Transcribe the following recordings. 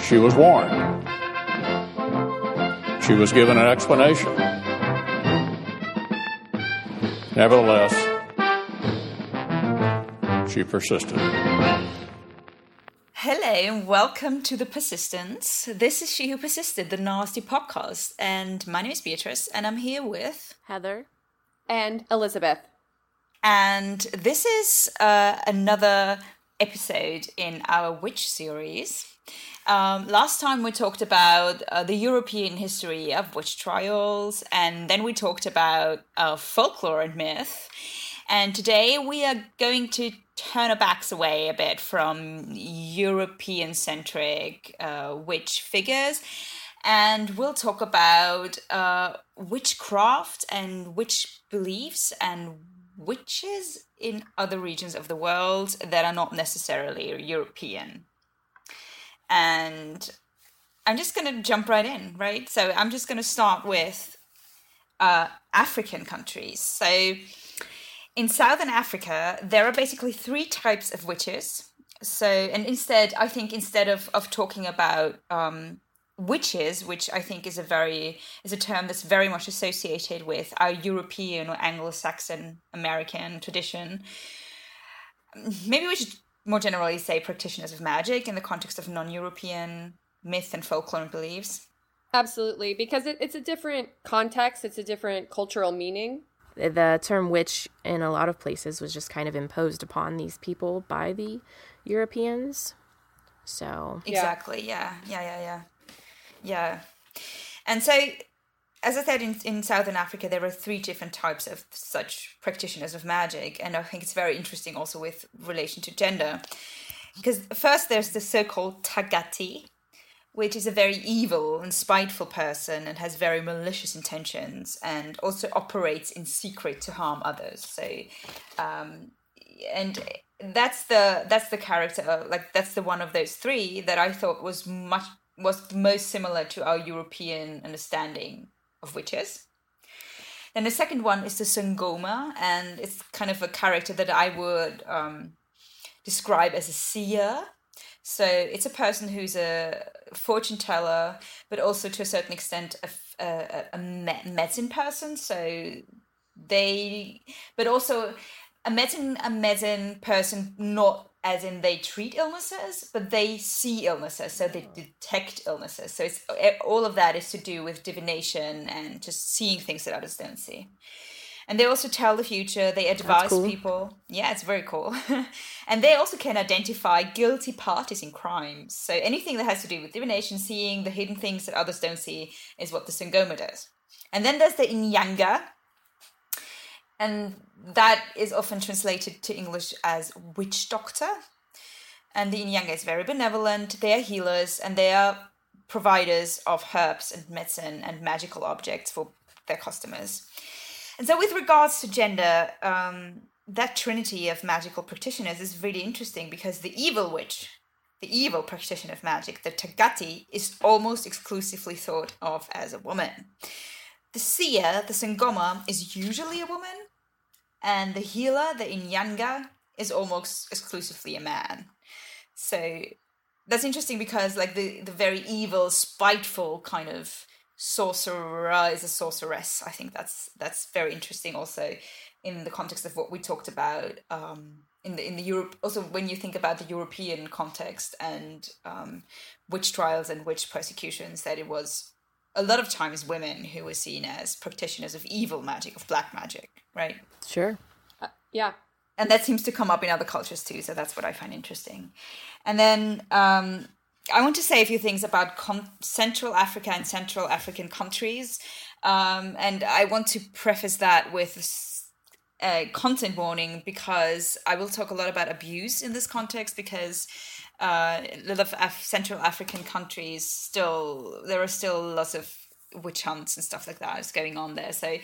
She was warned. She was given an explanation. Nevertheless, she persisted. Hello and welcome to The Persistence. This is She Who Persisted, the Nasty Podcast. And my name is Beatrice and I'm here with Heather and Elizabeth. And this is another episode in our witch series. Last time we talked about the European history of witch trials, and then we talked about folklore and myth. And today we are going to turn our backs away a bit from European-centric witch figures, and we'll talk about witchcraft and witch beliefs and witches in other regions of the world that are not necessarily European. And I'm just going to jump right in, right? So I'm just going to start with African countries. So in Southern Africa, there are basically three types of witches. So, and instead of talking about witches, which I think is a term that's very much associated with our European or Anglo-Saxon American tradition, maybe we should more generally say practitioners of magic in the context of non-European myth and folklore and beliefs. Absolutely, because it's a different context, it's a different cultural meaning. The term witch in a lot of places was just kind of imposed upon these people by the Europeans. So exactly, yeah. And so, as I said, in Southern Africa, there are three different types of such practitioners of magic. And I think it's very interesting also with relation to gender. Because first there's the so-called Tagati, which is a very evil and spiteful person and has very malicious intentions and also operates in secret to harm others. So, and that's the character, that's the one of those three that I thought was most similar to our European understanding of witches. Then the second one is the Sangoma, and it's kind of a character that I would describe as a seer. So it's a person who's a fortune teller, but also to a certain extent a medicine person. But also a medicine person, not as in they treat illnesses, but they see illnesses, so they detect illnesses. So it's all of that is to do with divination and just seeing things that others don't see. And they also tell the future. They advise people. Yeah, it's very cool. And they also can identify guilty parties in crimes. So anything that has to do with divination, seeing the hidden things that others don't see, is what the Sangoma does. And then there's the Inyanga. And that is often translated to English as witch doctor. And the Inyanga is very benevolent. They are healers and they are providers of herbs and medicine and magical objects for their customers. And so with regards to gender, that trinity of magical practitioners is really interesting because the evil witch, the evil practitioner of magic, the Tagati, is almost exclusively thought of as a woman. The seer, the Sangoma, is usually a woman, and the healer, the Inyanga, is almost exclusively a man. So that's interesting because the very evil, spiteful kind of sorcerer is a sorceress. I think that's very interesting also in the context of what we talked about in the Europe. Also, when you think about the European context and witch trials and witch persecutions, that it was a lot of times women who were seen as practitioners of evil magic, of black magic, right? Sure. Yeah. And that seems to come up in other cultures too, so that's what I find interesting. And then I want to say a few things about Central Africa and Central African countries. And I want to preface that with a content warning because I will talk a lot about abuse in this context because a lot of Central African countries there are still lots of witch hunts and stuff like that is going on there. So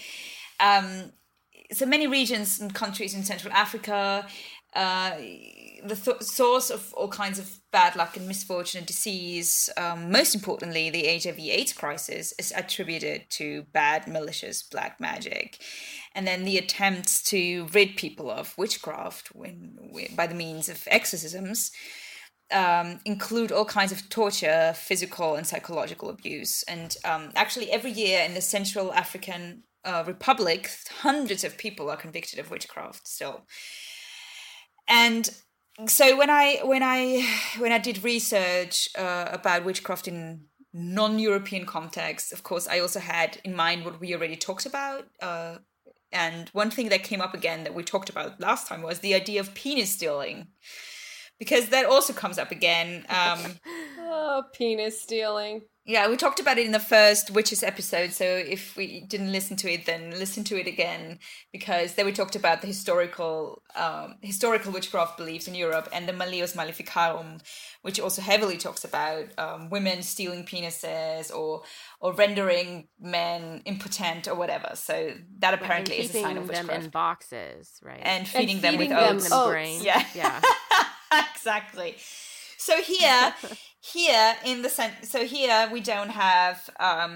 many regions and countries in Central Africa, the source of all kinds of bad luck and misfortune and disease, most importantly, the HIV/AIDS crisis, is attributed to bad, malicious black magic. And then the attempts to rid people of witchcraft by the means of exorcisms include all kinds of torture, physical and psychological abuse. And actually, every year in the Central African Republic, hundreds of people are convicted of witchcraft still. And so when I did research about witchcraft in non-European context, of course, I also had in mind what we already talked about. And one thing that came up again that we talked about last time was the idea of penis stealing, because that also comes up again. Oh, penis stealing. Yeah, we talked about it in the first Witches episode, so if we didn't listen to it, then listen to it again, because there we talked about the historical witchcraft beliefs in Europe, and the Malleus Maleficarum, which also heavily talks about women stealing penises or rendering men impotent or whatever. So that apparently is a sign of witchcraft. Them in boxes, right? And feeding them with them oats. Brain. Yeah. Exactly. So here we don't have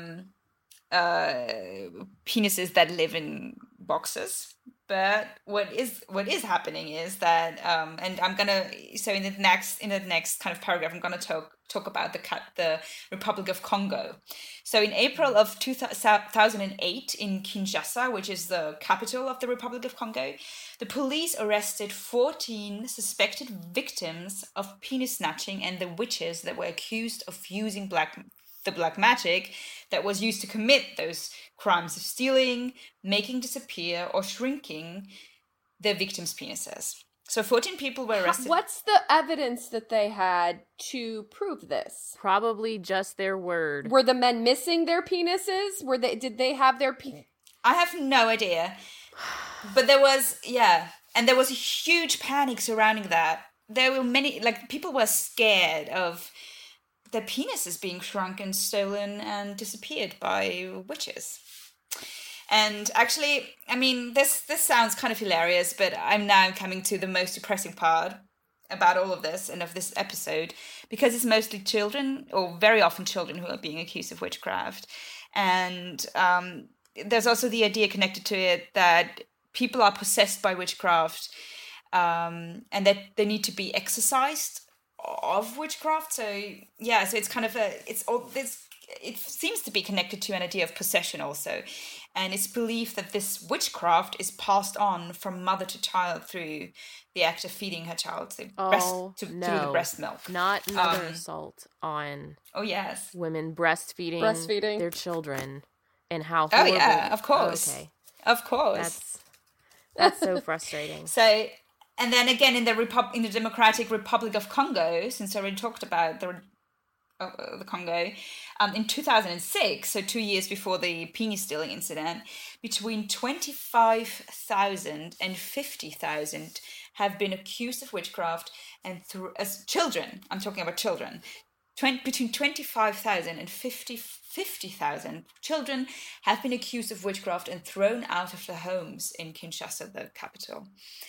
penises that live in boxes, but what is happening is that and I'm gonna in the next kind of paragraph I'm gonna talk about the Republic of Congo. So in April of 2008 in Kinshasa, which is the capital of the Republic of Congo, the police arrested 14 suspected victims of penis snatching and the witches that were accused of using the black magic that was used to commit those crimes of stealing, making disappear, or shrinking their victims' penises. So 14 people were arrested. What's the evidence that they had to prove this? Probably just their word. Were the men missing their penises? Did they have their I have no idea. But there was a huge panic surrounding that. There were many, people were scared of their penises being shrunk and stolen and disappeared by witches. And actually, I mean, this sounds kind of hilarious, but I'm now coming to the most depressing part about all of this and of this episode, because it's mostly children, or very often children, who are being accused of witchcraft. And there's also the idea connected to it that people are possessed by witchcraft, and that they need to be exorcised of witchcraft. So it's kind of it seems to be connected to an idea of possession also. And it's believed that this witchcraft is passed on from mother to child through the act of feeding her child through the breast milk. Not another assault on women breastfeeding their children, and how horrible. Oh yeah, of course. Okay. Of course. That's so frustrating. So, and then again in the Democratic Republic of Congo, since I already talked about the Congo, in 2006, so 2 years before the penis stealing incident, between 25,000 and 50,000 have been accused of witchcraft, and as children, I'm talking about children, between 25,000 and 50,000 children have been accused of witchcraft and thrown out of their homes in Kinshasa, the capital.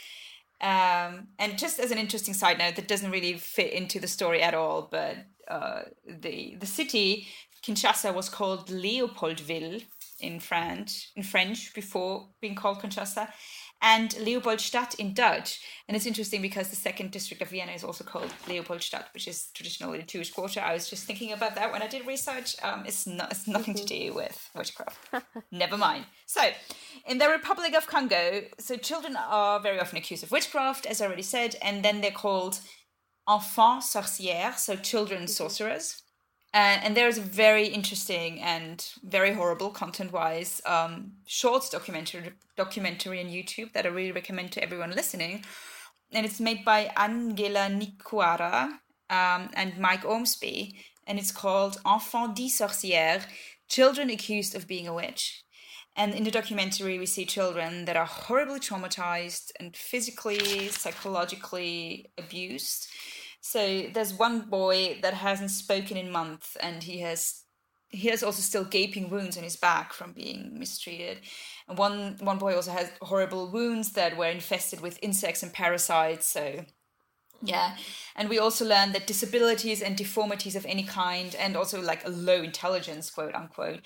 And just as an interesting side note that doesn't really fit into the story at all, but the city Kinshasa was called Leopoldville in French before being called Kinshasa, and Leopoldstadt in Dutch. And it's interesting because the second district of Vienna is also called Leopoldstadt, which is traditionally the Jewish quarter. I was just thinking about that when I did research. It's nothing to do with witchcraft. Never mind. So, in the Republic of Congo, so children are very often accused of witchcraft, as I already said, and then they're called enfants sorcières, so children sorcerers. And there's a very interesting and very horrible, content-wise, short documentary on YouTube that I really recommend to everyone listening. And it's made by Angela Nikuara and Mike Ormsby. And it's called Enfants dit sorcières, Children Accused of Being a Witch. And in the documentary, we see children that are horribly traumatized and physically, psychologically abused. So there's one boy that hasn't spoken in months, and he has also still gaping wounds on his back from being mistreated. And one boy also has horrible wounds that were infested with insects and parasites. So yeah, and we also learned that disabilities and deformities of any kind, and also like a low intelligence, quote unquote,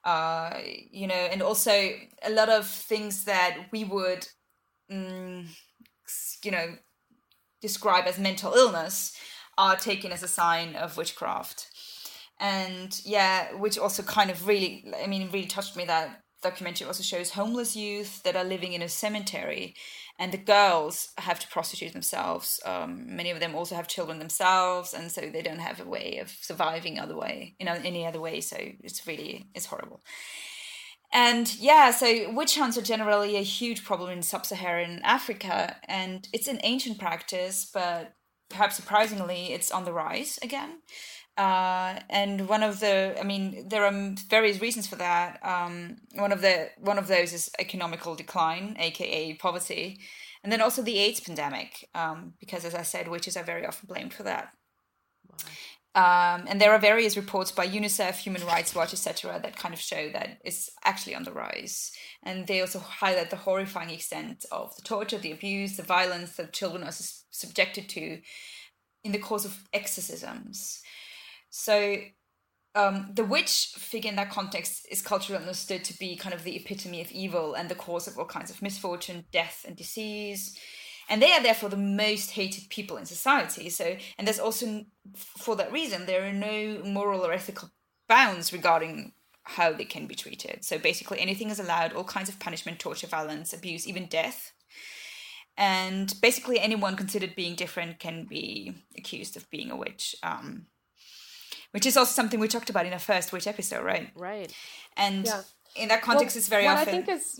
and also a lot of things that we would, describe as mental illness are taken as a sign of witchcraft. And yeah, which also kind of really, I mean, really touched me. That documentary also shows homeless youth that are living in a cemetery, and the girls have to prostitute themselves. Many of them also have children themselves, and so they don't have a way of surviving any other way. So it's horrible. And yeah, so witch hunts are generally a huge problem in sub-Saharan Africa, and it's an ancient practice, but perhaps surprisingly, it's on the rise again. And there are various reasons for that. One of those is economical decline, aka poverty, and then also the AIDS pandemic, because as I said, witches are very often blamed for that. Wow. And there are various reports by UNICEF, Human Rights Watch, etc., that kind of show that it's actually on the rise. And they also highlight the horrifying extent of the torture, the abuse, the violence that children are subjected to in the course of exorcisms. So the witch figure in that context is culturally understood to be kind of the epitome of evil and the cause of all kinds of misfortune, death, and disease. And they are therefore the most hated people in society. And there's also, for that reason, there are no moral or ethical bounds regarding how they can be treated. So basically anything is allowed, all kinds of punishment, torture, violence, abuse, even death. And basically anyone considered being different can be accused of being a witch. Which is also something we talked about in our first witch episode, right? Right. And in that context, it's very often...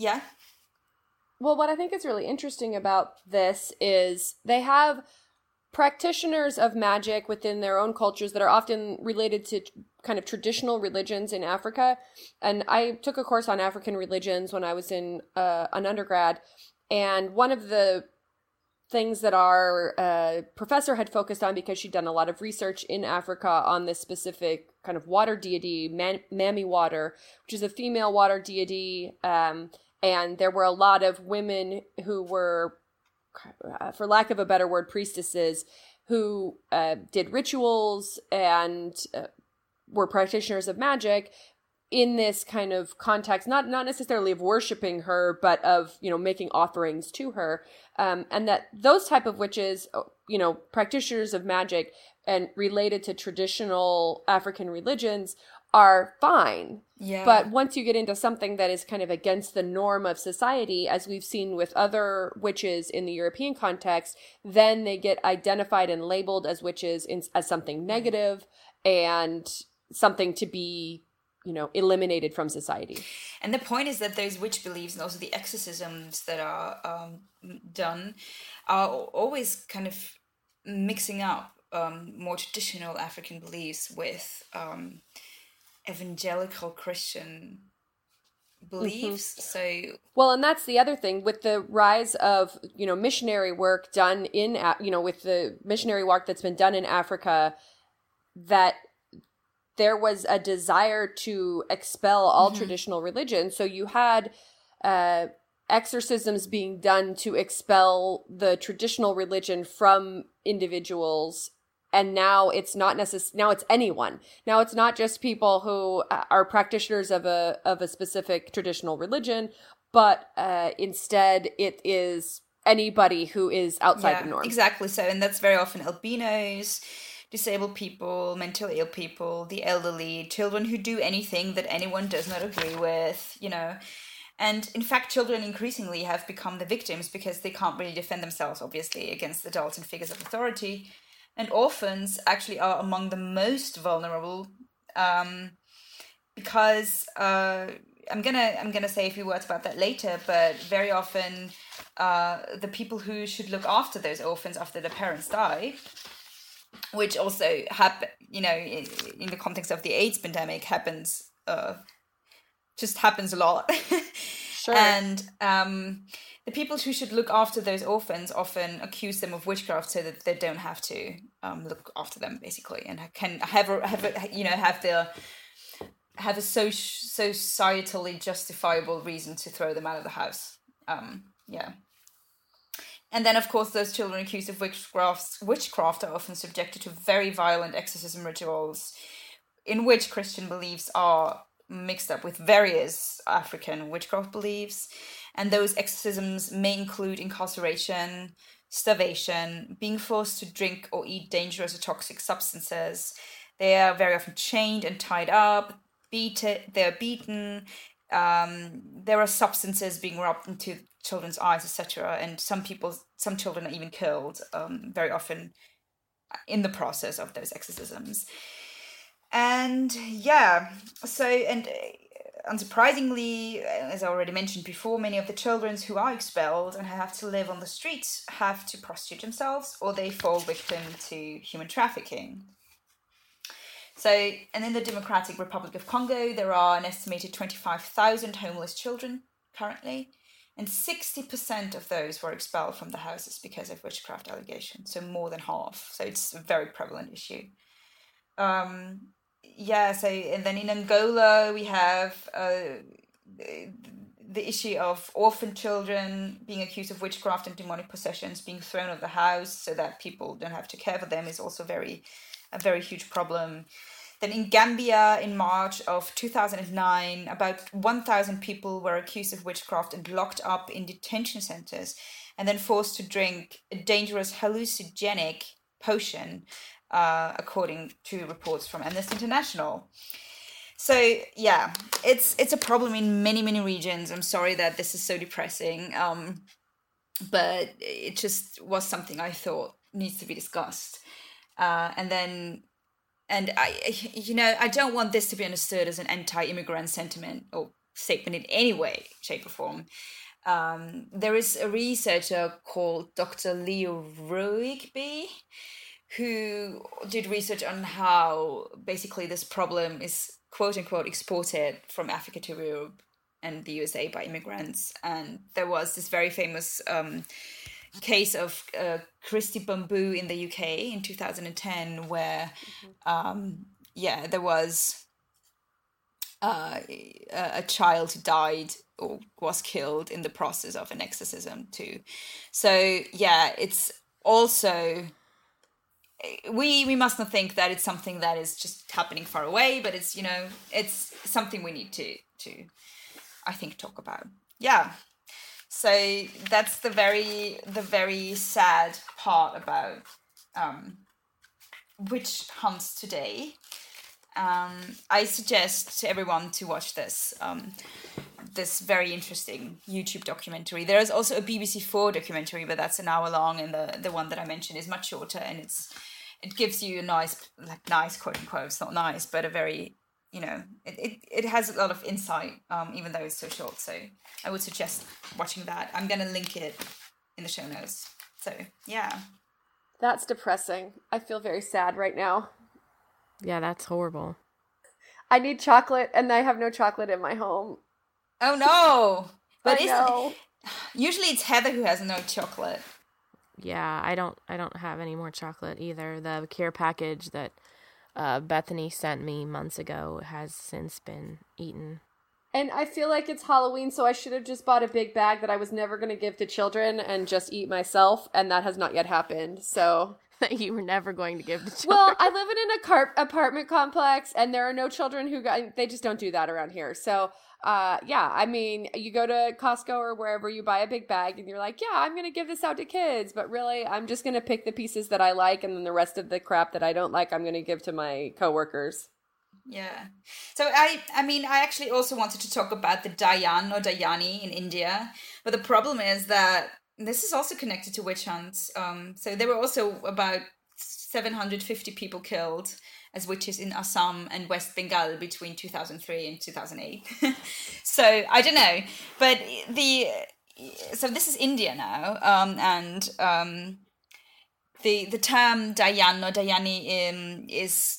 Well, what I think is really interesting about this is they have practitioners of magic within their own cultures that are often related to kind of traditional religions in Africa. And I took a course on African religions when I was in an undergrad. And one of the things that our professor had focused on, because she'd done a lot of research in Africa on this specific kind of water deity, Mami Water, which is a female water deity. And there were a lot of women who were, for lack of a better word, priestesses, who did rituals and were practitioners of magic in this kind of context, not necessarily of worshiping her, but of, making offerings to her. And that those type of witches, practitioners of magic and related to traditional African religions are fine. Yeah. But once you get into something that is kind of against the norm of society, as we've seen with other witches in the European context, then they get identified and labeled as witches as something negative and something to be, eliminated from society. And the point is that those witch beliefs and also the exorcisms that are done are always kind of mixing up more traditional African beliefs with evangelical Christian beliefs. Mm-hmm. Well, and that's the other thing with the rise of, missionary work done in, with the missionary work that's been done in Africa, that there was a desire to expel all traditional religions. So you had exorcisms being done to expel the traditional religion from individuals. And now it's not now it's anyone. Now it's not just people who are practitioners of a specific traditional religion, but instead it is anybody who is outside the norm. Exactly so. And that's very often albinos, disabled people, mentally ill people, the elderly, children who do anything that anyone does not agree with, And in fact, children increasingly have become the victims because they can't really defend themselves, obviously, against adults and figures of authority. And orphans actually are among the most vulnerable because I'm gonna say a few words about that later. But very often, the people who should look after those orphans after their parents die, which also happen, in the context of the AIDS pandemic, happens a lot. Sure. And the people who should look after those orphans often accuse them of witchcraft so that they don't have to look after them, basically, and can have a societally justifiable reason to throw them out of the house. And then, of course, those children accused of witchcraft are often subjected to very violent exorcism rituals in which Christian beliefs are mixed up with various African witchcraft beliefs. And those exorcisms may include incarceration, starvation, being forced to drink or eat dangerous or toxic substances. They are very often chained and tied up, they're beaten, there are substances being rubbed into children's eyes, etc. And some children are even killed, very often in the process of those exorcisms. And yeah, so, and unsurprisingly, as I already mentioned before, many of the children who are expelled and have to live on the streets have to prostitute themselves, or they fall victim to human trafficking. So, and in the Democratic Republic of Congo, there are an estimated 25,000 homeless children currently, and 60% of those were expelled from the houses because of witchcraft allegations, so more than half. So it's a very prevalent issue. Yeah, so, and then in Angola, we have the issue of orphan children being accused of witchcraft and demonic possessions, being thrown out of the house so that people don't have to care for them, is also a very huge problem. Then in Gambia, in March of 2009, about 1,000 people were accused of witchcraft and locked up in detention centers and then forced to drink a dangerous hallucinogenic potion, according to reports from Amnesty International. So yeah, it's a problem in many, many regions. I'm sorry that this is so depressing, but it just was something I thought needs to be discussed. And I don't want this to be understood as an anti-immigrant sentiment or statement in any way, shape or form. There is a researcher called Dr. Leo Ruigby who did research on how basically this problem is quote unquote exported from Africa to Europe and the USA by immigrants. And there was this very famous case of Christy Bamboo in the UK in 2010 where there was a child who died or was killed in the process of an exorcism too. So yeah, it's also, we must not think that it's something that is just happening far away, but it's, it's something we need to I think talk about. Yeah. So that's the very sad part about witch hunts today. I suggest to everyone to watch this very interesting YouTube documentary. There is also a BBC4 documentary, but that's an hour long, and the one that I mentioned is much shorter, and it gives you a nice quote unquote. It's not nice, but a very, it has a lot of insight, even though it's so short. So I would suggest watching that. I'm going to link it in the show notes. So, yeah. That's depressing. I feel very sad right now. Yeah, that's horrible. I need chocolate, and I have no chocolate in my home. Oh, no. But no. Usually it's Heather who has no chocolate. Yeah, I don't have any more chocolate either. The care package that Bethany sent me months ago has since been eaten. And I feel like it's Halloween, so I should have just bought a big bag that I was never going to give to children and just eat myself, and that has not yet happened, so... That you were never going to give to children. Well, I live in an apartment complex, and there are no children they just don't do that around here. So, I mean, you go to Costco or wherever, you buy a big bag, and you're like, yeah, I'm going to give this out to kids. But really, I'm just going to pick the pieces that I like, and then the rest of the crap that I don't like, I'm going to give to my coworkers. Yeah. So, I actually also wanted to talk about the Dayan or Dayani in India. But the problem is that this is also connected to witch hunts. So there were also about 750 people killed as witches in Assam and West Bengal between 2003 and 2008. So I don't know, but so this is India now, and the term Dayan or Dayani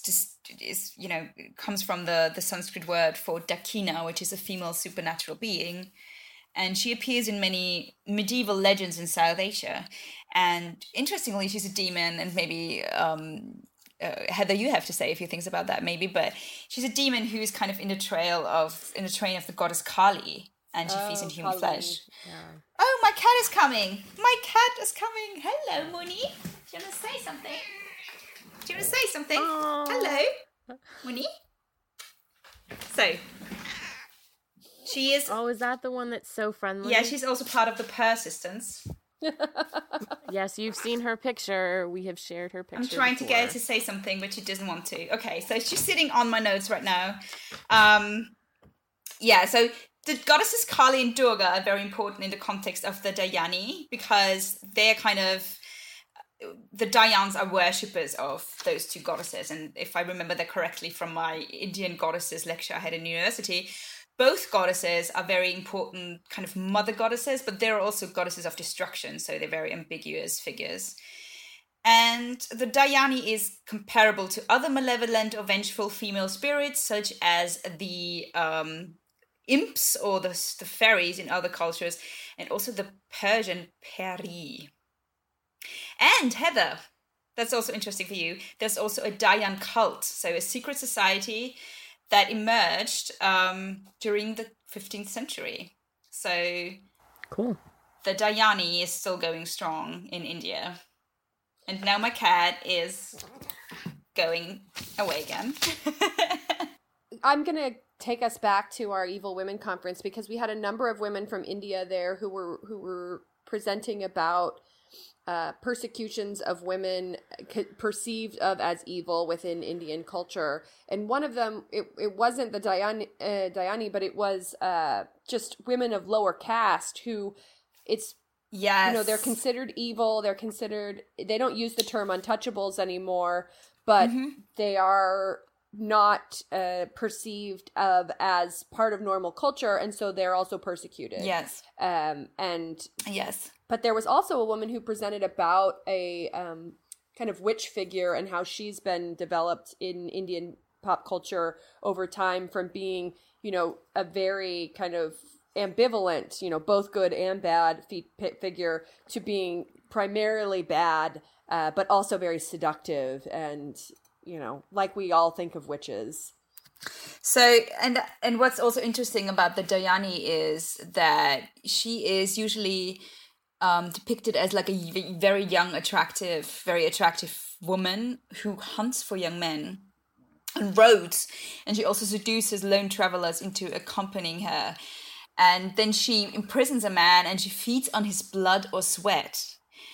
comes from the Sanskrit word for Dakina, which is a female supernatural being. And she appears in many medieval legends in South Asia. And interestingly, she's a demon, and maybe, Heather, you have to say a few things about that maybe, but she's a demon who's kind of in the train of the goddess Kali, and she feeds in human flesh. Yeah. Oh, my cat is coming! My cat is coming! Hello, Mooney! Do you want to say something? Aww. Hello, Mooney. So... She is. Oh, is that the one that's so friendly? Yeah, she's also part of the persistence. Yes, you've seen her picture. We have shared her picture. I'm trying to get her before. to say something, but she doesn't want to. Okay, so she's sitting on my notes right now. Yeah, so the goddesses Kali and Durga are very important in the context of the Dayani because they're kind of the Dayans are worshippers of those two goddesses. And if I remember that correctly from my Indian goddesses lecture I had in university, both goddesses are very important kind of mother goddesses, but they're also goddesses of destruction. So they're very ambiguous figures. And the Dayani is comparable to other malevolent or vengeful female spirits, such as the imps or the fairies in other cultures, and also the Persian peri. And Heather, that's also interesting for you. There's also a Dayan cult, so a secret society that emerged during the 15th century. So Cool. the Dayani is still going strong in India. And now my cat is going away again. I'm going to take us back to our Evil Women conference because we had a number of women from India there who were presenting about persecutions of women perceived of as evil within Indian culture. And one of them, it wasn't the Dayani, but it was just women of lower caste who Yes. they're considered evil. They don't use the term untouchables anymore, but they are not perceived of as part of normal culture, and so they're also persecuted. Yes. And Yes. but there was also a woman who presented about a kind of witch figure and how she's been developed in Indian pop culture over time from being, a very kind of ambivalent, both good and bad figure to being primarily bad, but also very seductive and, like we all think of witches. So, and what's also interesting about the Dayani is that she is usually depicted as like a very young, very attractive woman who hunts for young men on roads, and she also seduces lone travelers into accompanying her. And then she imprisons a man and she feeds on his blood or sweat.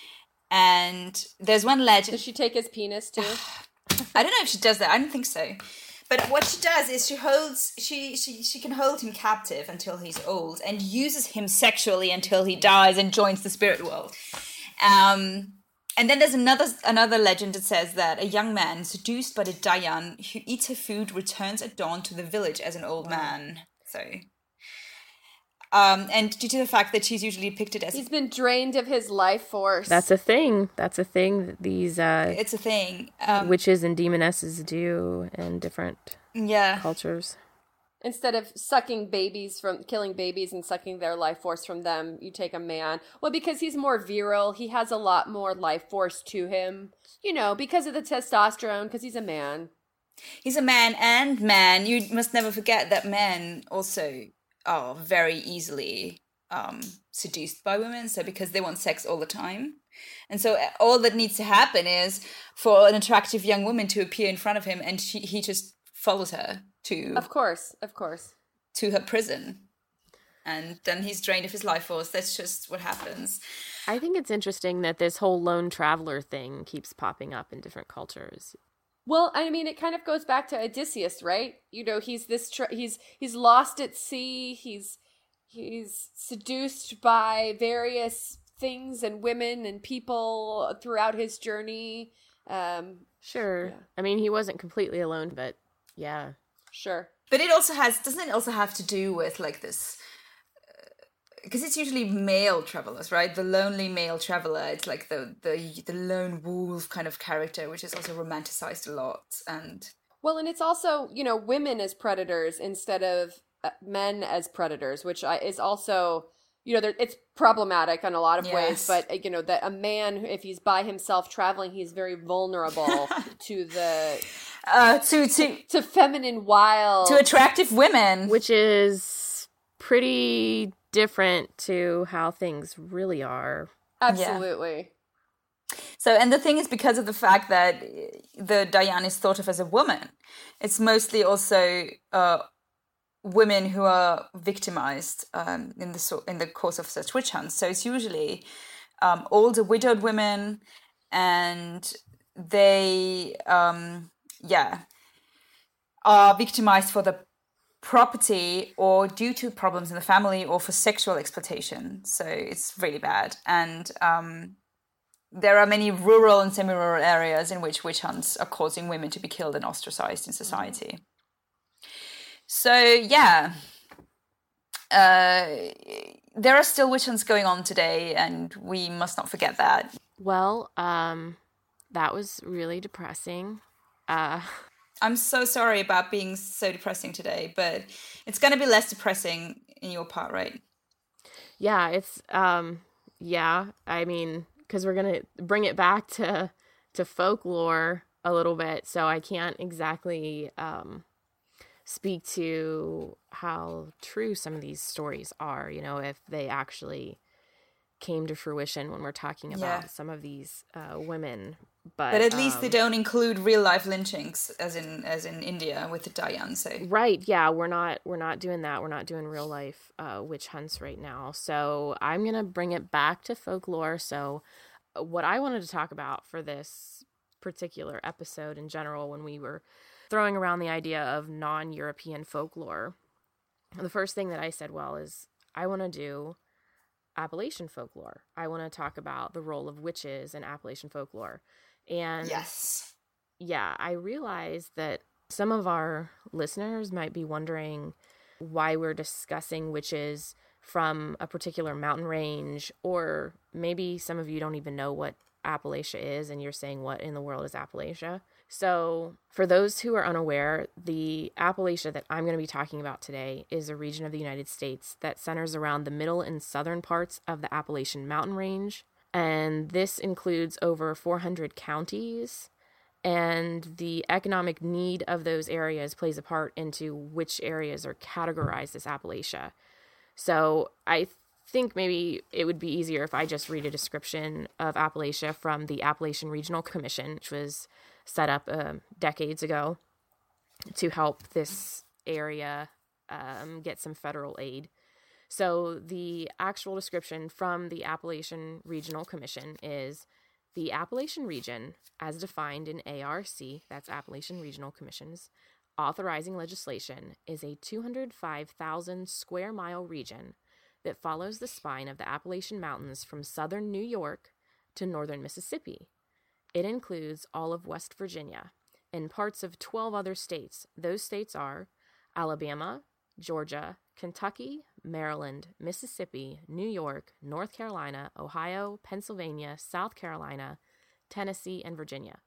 And there's one legend. Does she take his penis too? I don't know if she does that. I don't think so. But what she does is she can hold him captive until he's old and uses him sexually until he dies and joins the spirit world. And then there's another legend that says that a young man seduced by the Dayan who eats her food returns at dawn to the village as an old man. So, and due to the fact that she's usually depicted as he's been drained of his life force. That's a thing. That's a thing that these it's a thing. witches and demonesses do in different cultures. Instead of killing babies and sucking their life force from them, you take a man. Well, because he's more virile, he has a lot more life force to him. Because of the testosterone, because he's a man. He's a man, and man, you must never forget that men also are very easily seduced by women, so because they want sex all the time. And so all that needs to happen is for an attractive young woman to appear in front of him, and he just follows her to... Of course. To her prison. And then he's drained of his life force. That's just what happens. I think it's interesting that this whole lone traveler thing keeps popping up in different cultures. Well, I mean, it kind of goes back to Odysseus, right? He's he's lost at sea. He's seduced by various things and women and people throughout his journey. Sure. Yeah. I mean, he wasn't completely alone, but yeah. Sure. But doesn't it also have to do with like this, because it's usually male travelers, right? The lonely male traveler. It's like the lone wolf kind of character, which is also romanticized a lot. And it's also, women as predators instead of men as predators, which is also, it's problematic in a lot of ways. But, that a man, if he's by himself traveling, he's very vulnerable to the... to feminine wild. To attractive women. Which is pretty... different to how things really are. Absolutely. Yeah. So, and the thing is, because of the fact that the Dayan is thought of as a woman, it's mostly also women who are victimized in the course of such witch hunts. So it's usually older widowed women, and they are victimized for the property or due to problems in the family or for sexual exploitation. So it's really bad. And there are many rural and semi-rural areas in which witch hunts are causing women to be killed and ostracized in society. So there are still witch hunts going on today, and we must not forget that. Well, that was really depressing. I'm so sorry about being so depressing today, but it's going to be less depressing in your part, right? Yeah, it's, I mean, because we're going to bring it back to folklore a little bit, so I can't exactly speak to how true some of these stories are, if they actually came to fruition when we're talking about some of these women. But at least they don't include real life lynchings as in India with the Dayan. So right, yeah, we're not doing that. We're not doing real life witch hunts right now. So I'm gonna bring it back to folklore. So what I wanted to talk about for this particular episode in general, when we were throwing around the idea of non-European folklore, the first thing that I said, is I want to do Appalachian folklore. I want to talk about the role of witches in Appalachian folklore. And I realized that some of our listeners might be wondering why we're discussing witches from a particular mountain range, or maybe some of you don't even know what Appalachia is, and you're saying, what in the world is Appalachia? So for those who are unaware, the Appalachia that I'm going to be talking about today is a region of the United States that centers around the middle and southern parts of the Appalachian mountain range. And this includes over 400 counties, and the economic need of those areas plays a part into which areas are categorized as Appalachia. So I think maybe it would be easier if I just read a description of Appalachia from the Appalachian Regional Commission, which was set up decades ago to help this area get some federal aid. So the actual description from the Appalachian Regional Commission is: the Appalachian region, as defined in ARC, that's Appalachian Regional Commission's authorizing legislation, is a 205,000 square mile region that follows the spine of the Appalachian Mountains from southern New York to northern Mississippi. It includes all of West Virginia and parts of 12 other states. Those states are Alabama, Georgia, Kentucky, Maryland, Mississippi, New York, North Carolina, Ohio, Pennsylvania, South Carolina, Tennessee, and Virginia.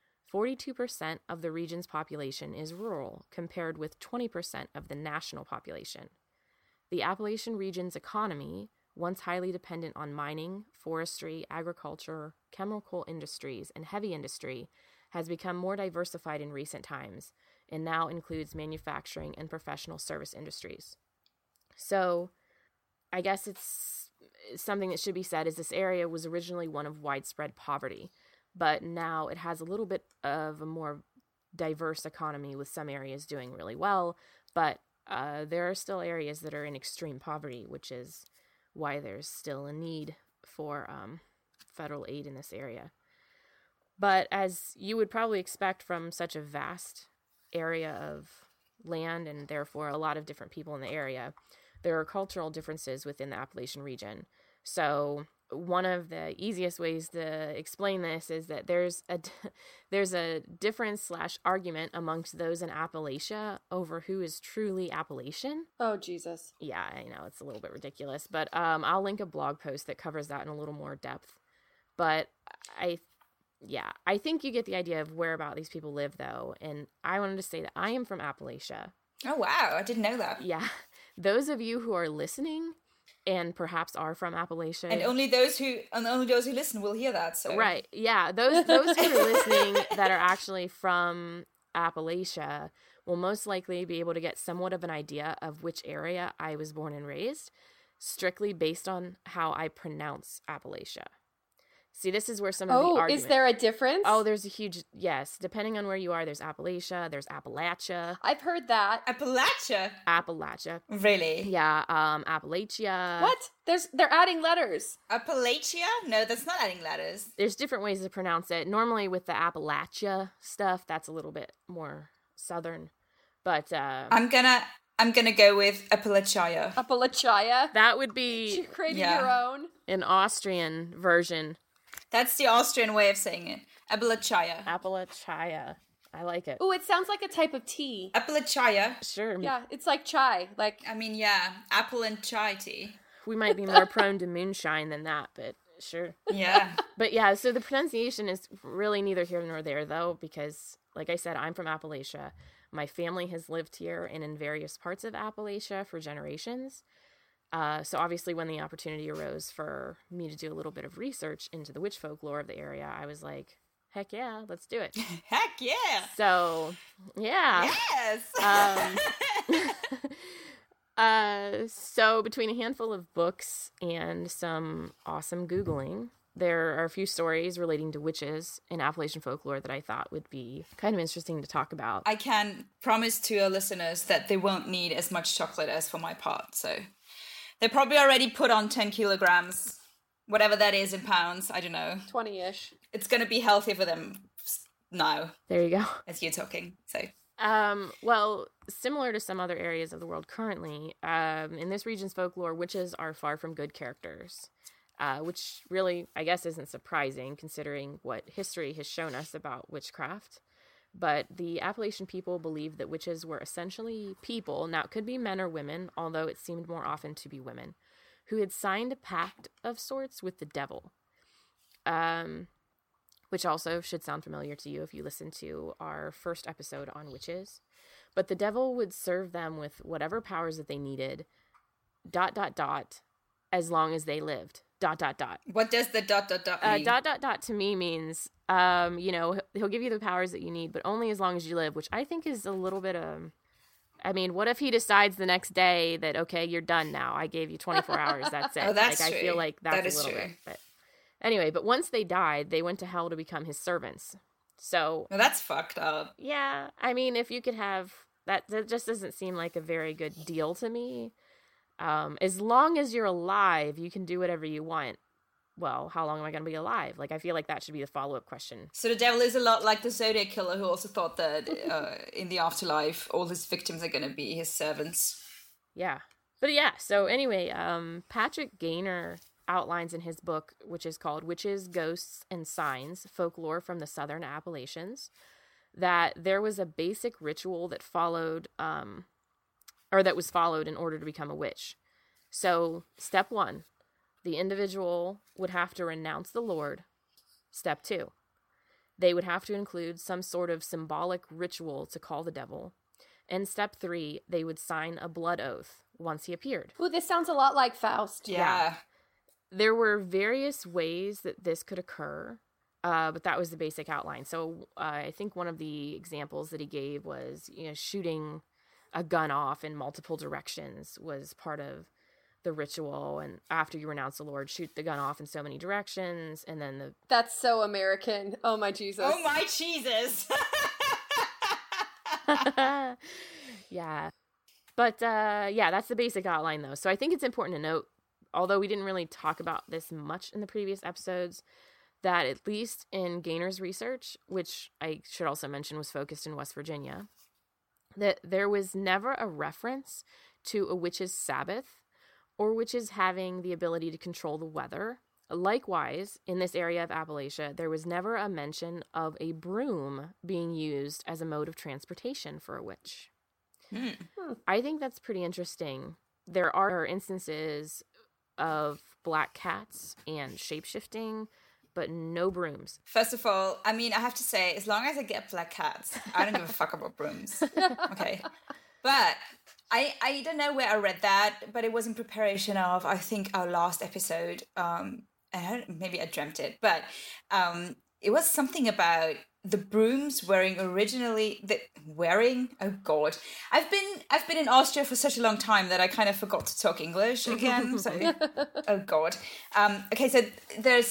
42% of the region's population is rural, compared with 20% of the national population. The Appalachian region's economy, once highly dependent on mining, forestry, agriculture, chemical industries, and heavy industry, has become more diversified in recent times and now includes manufacturing and professional service industries. So I guess it's something that should be said is this area was originally one of widespread poverty, but now it has a little bit of a more diverse economy, with some areas doing really well, but there are still areas that are in extreme poverty, which is why there's still a need for federal aid in this area. But as you would probably expect from such a vast area of land, and therefore a lot of different people in the area, there are cultural differences within the Appalachian region. So one of the easiest ways to explain this is that there's a difference / argument amongst those in Appalachia over who is truly Appalachian. Oh, Jesus. Yeah, I know, it's a little bit ridiculous, but I'll link a blog post that covers that in a little more depth. But I think you get the idea of where about these people live, though. And I wanted to say that I am from Appalachia. Oh, wow. I didn't know that. Yeah. Those of you who are listening and perhaps are from Appalachia. And only those who listen will hear that. So. Right. Yeah. Those who are listening that are actually from Appalachia will most likely be able to get somewhat of an idea of which area I was born and raised, strictly based on how I pronounce Appalachia. See, this is where some of the argument... is there a difference? Oh, there's a huge... Yes, depending on where you are, there's Appalachia, there's Appalachia. I've heard that. Appalachia? Appalachia. Really? Yeah, Appalachia. What? They're adding letters. Appalachia? No, that's not adding letters. There's different ways to pronounce it. Normally with the Appalachia stuff, that's a little bit more southern. But I'm gonna go with Appalachia. Appalachia. that would be You created Yeah. your own. an Austrian version. That's the Austrian way of saying it. Appalachia. Appalachia. I like it. Ooh, it sounds like a type of tea. Appalachia. Sure. Yeah, it's like chai. Like, I mean, yeah, apple and chai tea. We might be more prone to moonshine than that, but sure. Yeah. But yeah, so the pronunciation is really neither here nor there, though, because, like I said, I'm from Appalachia. My family has lived here and in various parts of Appalachia for generations. So obviously when the opportunity arose for me to do a little bit of research into the witch folklore of the area, I was like, heck yeah, let's do it. Heck yeah. So, yeah. Yes. So between a handful of books and some awesome Googling, there are a few stories relating to witches in Appalachian folklore that I thought would be kind of interesting to talk about. I can promise to your listeners that they won't need as much chocolate as for my part. So they probably already put on 10 kilograms, whatever that is in pounds. I don't know. 20-ish. It's going to be healthier for them now There you go. as you're talking. So Well, similar to some other areas of the world currently, in this region's folklore, witches are far from good characters, which really, I guess, isn't surprising considering what history has shown us about witchcraft. But the Appalachian people believed that witches were essentially people, now it could be men or women, although it seemed more often to be women, who had signed a pact of sorts with the devil. Which also should sound familiar to you if you listen to our first episode on witches. But the devil would serve them with whatever powers that they needed, ... as long as they lived, ... what does the ... mean? To me means, he'll give you the powers that you need, but only as long as you live, which I think is a little bit I mean, what if he decides the next day that, okay, you're done now. I gave you 24 hours, that's it. Oh, that's I true. feel like that's That is a little true. bit. But anyway, but once they died, they went to hell to become his servants. So, Well, that's fucked up. yeah, I mean, if you could have that just doesn't seem like a very good deal to me. As long as you're alive, you can do whatever you want. Well, how long am I going to be alive? Like, I feel like that should be the follow-up question. So the devil is a lot like the Zodiac killer who also thought that in the afterlife, all his victims are going to be his servants. Yeah. But yeah, so anyway, Patrick Gaynor outlines in his book, which is called Witches, Ghosts, and Signs, Folklore from the Southern Appalachians, that there was a basic ritual that followed, that was followed in order to become a witch. So, step 1, the individual would have to renounce the Lord. Step 2, they would have to include some sort of symbolic ritual to call the devil. And step 3, they would sign a blood oath once he appeared. Ooh, this sounds a lot like Faust. Yeah. There were various ways that this could occur, but that was the basic outline. So I think one of the examples that he gave was, shooting a gun off in multiple directions was part of the ritual. And after you renounce the Lord, shoot the gun off in so many directions, and then That's so American. Oh my Jesus. Oh my Jesus! yeah. But, that's the basic outline, though. So I think it's important to note, although we didn't really talk about this much in the previous episodes, that at least in Gaynor's research, which I should also mention was focused in West Virginia, that there was never a reference to a witch's Sabbath or witches having the ability to control the weather. Likewise, in this area of Appalachia, there was never a mention of a broom being used as a mode of transportation for a witch. I think that's pretty interesting. There are instances of black cats and shapeshifting, but no brooms. First of all, I mean, I have to say, as long as I get black cats, I don't give a fuck about brooms. Okay. But I don't know where I read that, but it was in preparation of, I think, our last episode. Maybe I dreamt it, but it was something about the brooms wearing. Oh God, I've been in Austria for such a long time that I kind of forgot to talk English again. So, oh God. Okay, so there's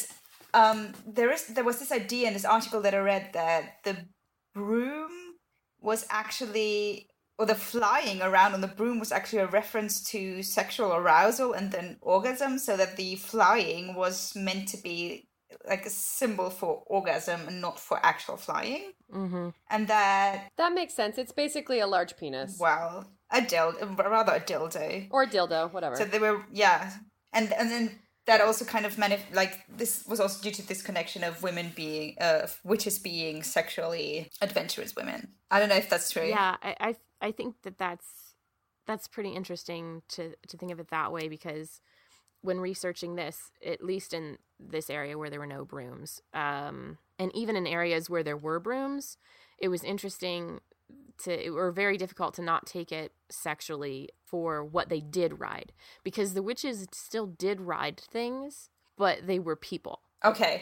there was this idea in this article that I read that the broom was actually, or the flying around on the broom was actually a reference to sexual arousal and then orgasm, so that the flying was meant to be like a symbol for orgasm and not for actual flying. Mm-hmm. And that makes sense. It's basically a large penis. well, a dildo Or a dildo, whatever. So they were, yeah, and then that also kind of this was also due to this connection of women being witches being sexually adventurous women. I don't know if that's true. Yeah, I think that's pretty interesting to think of it that way, because when researching this, at least in this area where there were no brooms, and even in areas where there were brooms, it was interesting or very difficult to not take it sexually for what they did ride, because the witches still did ride things, but they were people. Okay.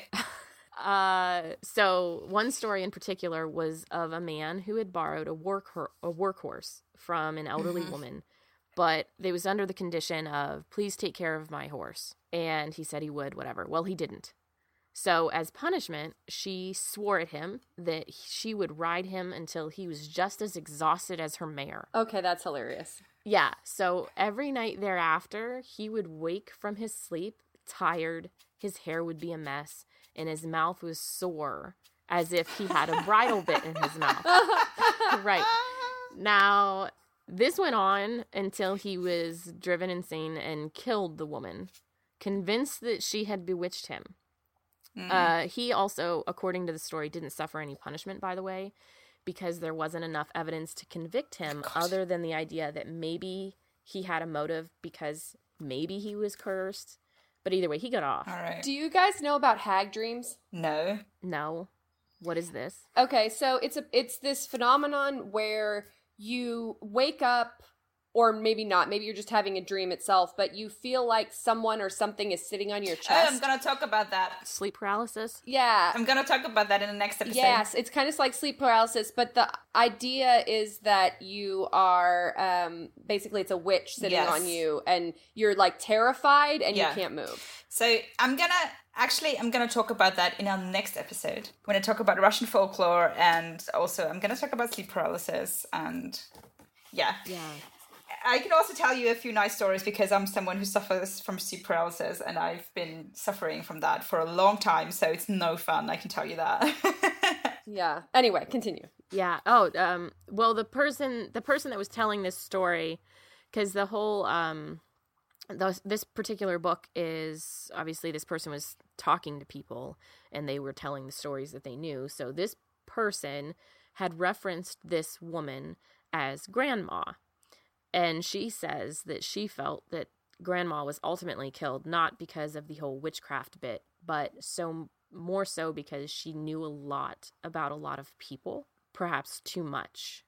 So one story in particular was of a man who had borrowed a workhorse from an elderly woman, but it was under the condition of, please take care of my horse. And he said he would, whatever. Well, he didn't. So as punishment, she swore at him that she would ride him until he was just as exhausted as her mare. Okay, that's hilarious. Yeah, so every night thereafter, he would wake from his sleep tired, his hair would be a mess, and his mouth was sore, as if he had a bridle bit in his mouth. Right. Now, this went on until he was driven insane and killed the woman, convinced that she had bewitched him. He also, according to the story, didn't suffer any punishment, by the way, because there wasn't enough evidence to convict him other than the idea that maybe he had a motive because maybe he was cursed. But either way, he got off. All right. Do you guys know about hag dreams? No. No. What is this? Okay, so it's this phenomenon where you wake up, or maybe not, maybe you're just having a dream itself, but you feel like someone or something is sitting on your chest. I'm going to talk about that. Sleep paralysis? Yeah. I'm going to talk about that in the next episode. Yes, it's kind of like sleep paralysis, but the idea is that you are, basically it's a witch sitting on you, and you're like terrified and you can't move. So I'm going to talk about that in our next episode, when I talk about Russian folklore, and also I'm going to talk about sleep paralysis, and yeah. I can also tell you a few nice stories, because I'm someone who suffers from sleep paralysis, and I've been suffering from that for a long time, so it's no fun, I can tell you that. Yeah. Anyway, continue. Yeah. Oh, well, the person that was telling this story, because the whole, this particular book is, obviously this person was talking to people, and they were telling the stories that they knew, so this person had referenced this woman as Grandma. And she says that she felt that Grandma was ultimately killed not because of the whole witchcraft bit, but more so because she knew a lot about a lot of people, perhaps too much.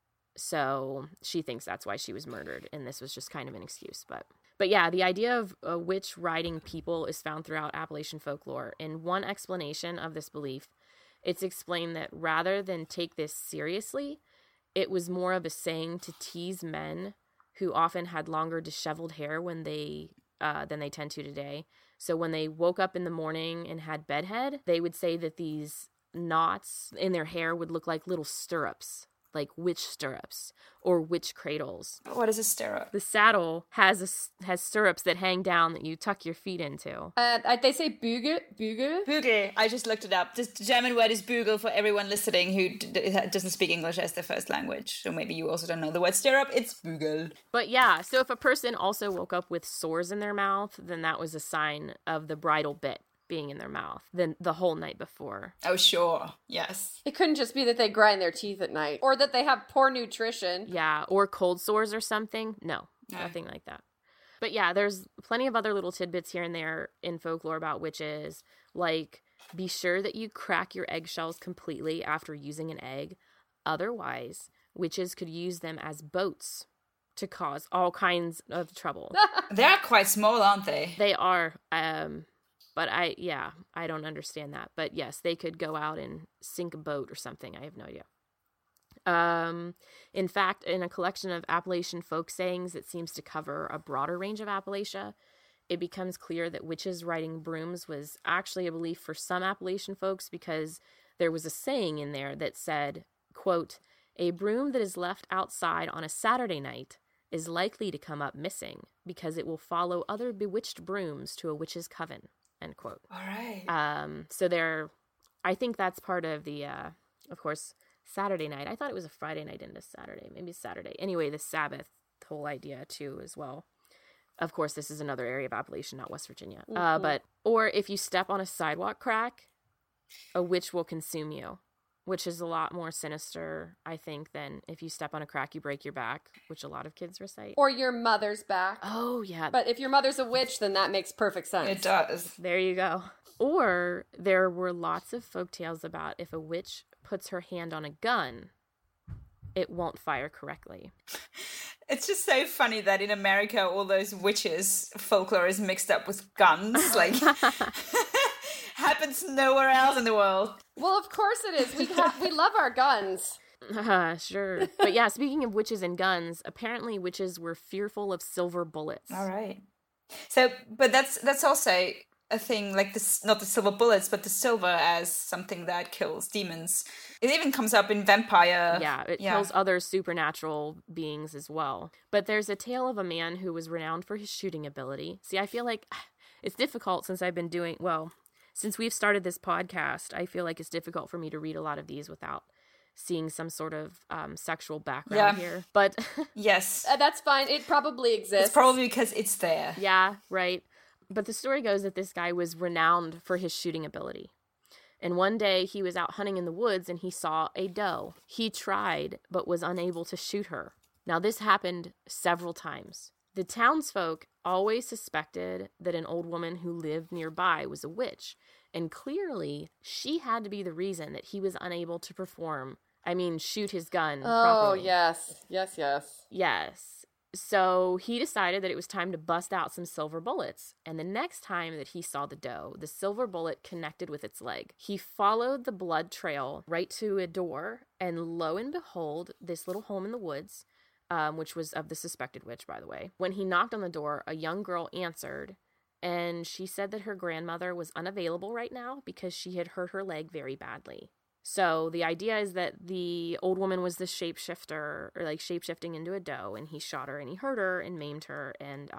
So she thinks that's why she was murdered, and this was just kind of an excuse. But yeah, the idea of a witch riding people is found throughout Appalachian folklore. In one explanation of this belief, it's explained that rather than take this seriously, it was more of a saying to tease men who often had longer disheveled hair than they tend to today. So when they woke up in the morning and had bedhead, they would say that these knots in their hair would look like little stirrups, like witch stirrups or witch cradles. What is a stirrup? The saddle has stirrups that hang down that you tuck your feet into. They say Bügel. Bügel. I just looked it up. The German word is Bügel for everyone listening who doesn't speak English as their first language. So maybe you also don't know the word stirrup. It's Bügel. But yeah, so if a person also woke up with sores in their mouth, then that was a sign of the bridal bit being in their mouth than the whole night before. Oh, sure. Yes. It couldn't just be that they grind their teeth at night, or that they have poor nutrition. Yeah, or cold sores or something. No, nothing like that. But yeah, there's plenty of other little tidbits here and there in folklore about witches, like be sure that you crack your eggshells completely after using an egg. Otherwise, witches could use them as boats to cause all kinds of trouble. They're quite small, aren't they? They are. But I don't understand that. But yes, they could go out and sink a boat or something. I have no idea. In fact, in a collection of Appalachian folk sayings that seems to cover a broader range of Appalachia, it becomes clear that witches riding brooms was actually a belief for some Appalachian folks, because there was a saying in there that said, quote, "A broom that is left outside on a Saturday night is likely to come up missing because it will follow other bewitched brooms to a witch's coven," end quote. All right. So I think that's part of the, of course, Saturday night. I thought it was a Friday night into Saturday, maybe Saturday. Anyway, the Sabbath whole idea too as well. Of course, this is another area of Appalachia, not West Virginia. Or if you step on a sidewalk crack, a witch will consume you, which is a lot more sinister, I think, than if you step on a crack, you break your back, which a lot of kids recite. Or your mother's back. Oh, yeah. But if your mother's a witch, then that makes perfect sense. It does. There you go. Or there were lots of folk tales about if a witch puts her hand on a gun, it won't fire correctly. It's just so funny that in America, all those witches folklore is mixed up with guns. Like, happens nowhere else in the world. Well, of course it is. We love our guns. Sure. But yeah, speaking of witches and guns, apparently witches were fearful of silver bullets. All right. So, but that's also a thing, like this, not the silver bullets, but the silver as something that kills demons. It even comes up in Vampire. Yeah, it kills other supernatural beings as well. But there's a tale of a man who was renowned for his shooting ability. See, I feel like it's difficult since since we've started this podcast, I feel like it's difficult for me to read a lot of these without seeing some sort of sexual background here. But yes. That's fine. It probably exists. It's probably because it's there. Yeah, right. But the story goes that this guy was renowned for his shooting ability. And one day he was out hunting in the woods and he saw a doe. He tried, but was unable to shoot her. Now, this happened several times. The townsfolk always suspected that an old woman who lived nearby was a witch. And clearly, she had to be the reason that he was unable to shoot his gun properly. Oh, yes. Yes. So he decided that it was time to bust out some silver bullets. And the next time that he saw the doe, the silver bullet connected with its leg. He followed the blood trail right to a door, and lo and behold, this little home in the woods, which was of the suspected witch, by the way. When he knocked on the door, a young girl answered, and she said that her grandmother was unavailable right now because she had hurt her leg very badly. So the idea is that the old woman was the shapeshifter, or like shapeshifting into a doe, and he shot her and he hurt her and maimed her. And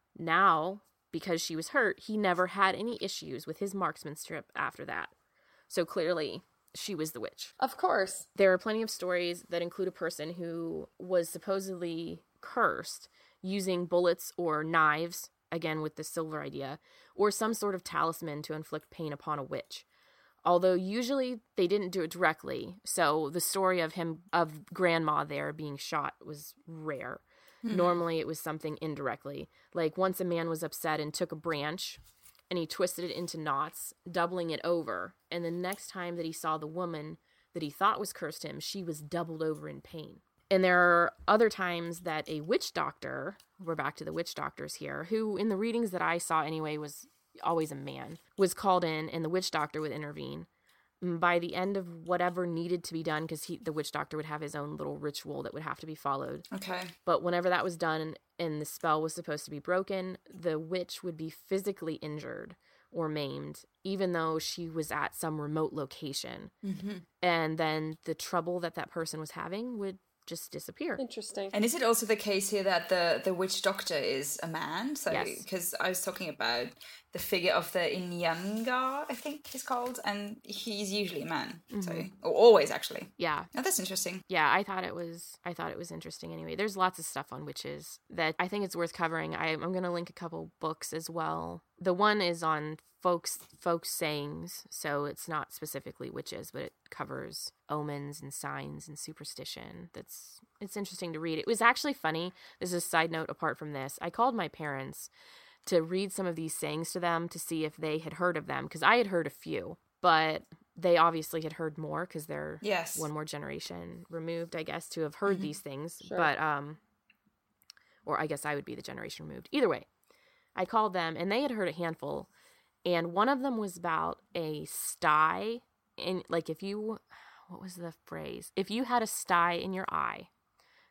now, because she was hurt, he never had any issues with his marksmanship after that. So clearly, she was the witch. Of course. There are plenty of stories that include a person who was supposedly cursed using bullets or knives, again with the silver idea, or some sort of talisman to inflict pain upon a witch. Although usually they didn't do it directly, so the story of grandma there being shot was rare. Normally it was something indirectly. Like once a man was upset and took a branch and he twisted it into knots, doubling it over. And the next time that he saw the woman that he thought was cursed him, she was doubled over in pain. And there are other times that a witch doctor, we're back to the witch doctors here, who in the readings that I saw anyway was always a man, was called in and the witch doctor would intervene. By the end of whatever needed to be done, because the witch doctor would have his own little ritual that would have to be followed. Okay. But whenever that was done and the spell was supposed to be broken, the witch would be physically injured or maimed, even though she was at some remote location. Mm-hmm. And then the trouble that person was having would just disappear. Interesting. And is it also the case here that the witch doctor is a man? So, yes. Because I was talking about the figure of the Inyanga, I think he's called, and he's usually a man. Mm-hmm. So, or always actually. Yeah. Oh, that's interesting. Yeah, I thought it was interesting anyway. There's lots of stuff on witches that I think it's worth covering. I'm going to link a couple books as well. The one is on folk sayings, so it's not specifically witches, but it covers omens and signs and superstition. It's interesting to read. It was actually funny. This is a side note apart from this. I called my parents to read some of these sayings to them to see if they had heard of them, because I had heard a few, but they obviously had heard more because they're one more generation removed, I guess, to have heard these things. Sure. But or I guess I would be the generation removed. Either way, I called them and they had heard a handful. And one of them was about a sty. And like what was the phrase? If you had a sty in your eye,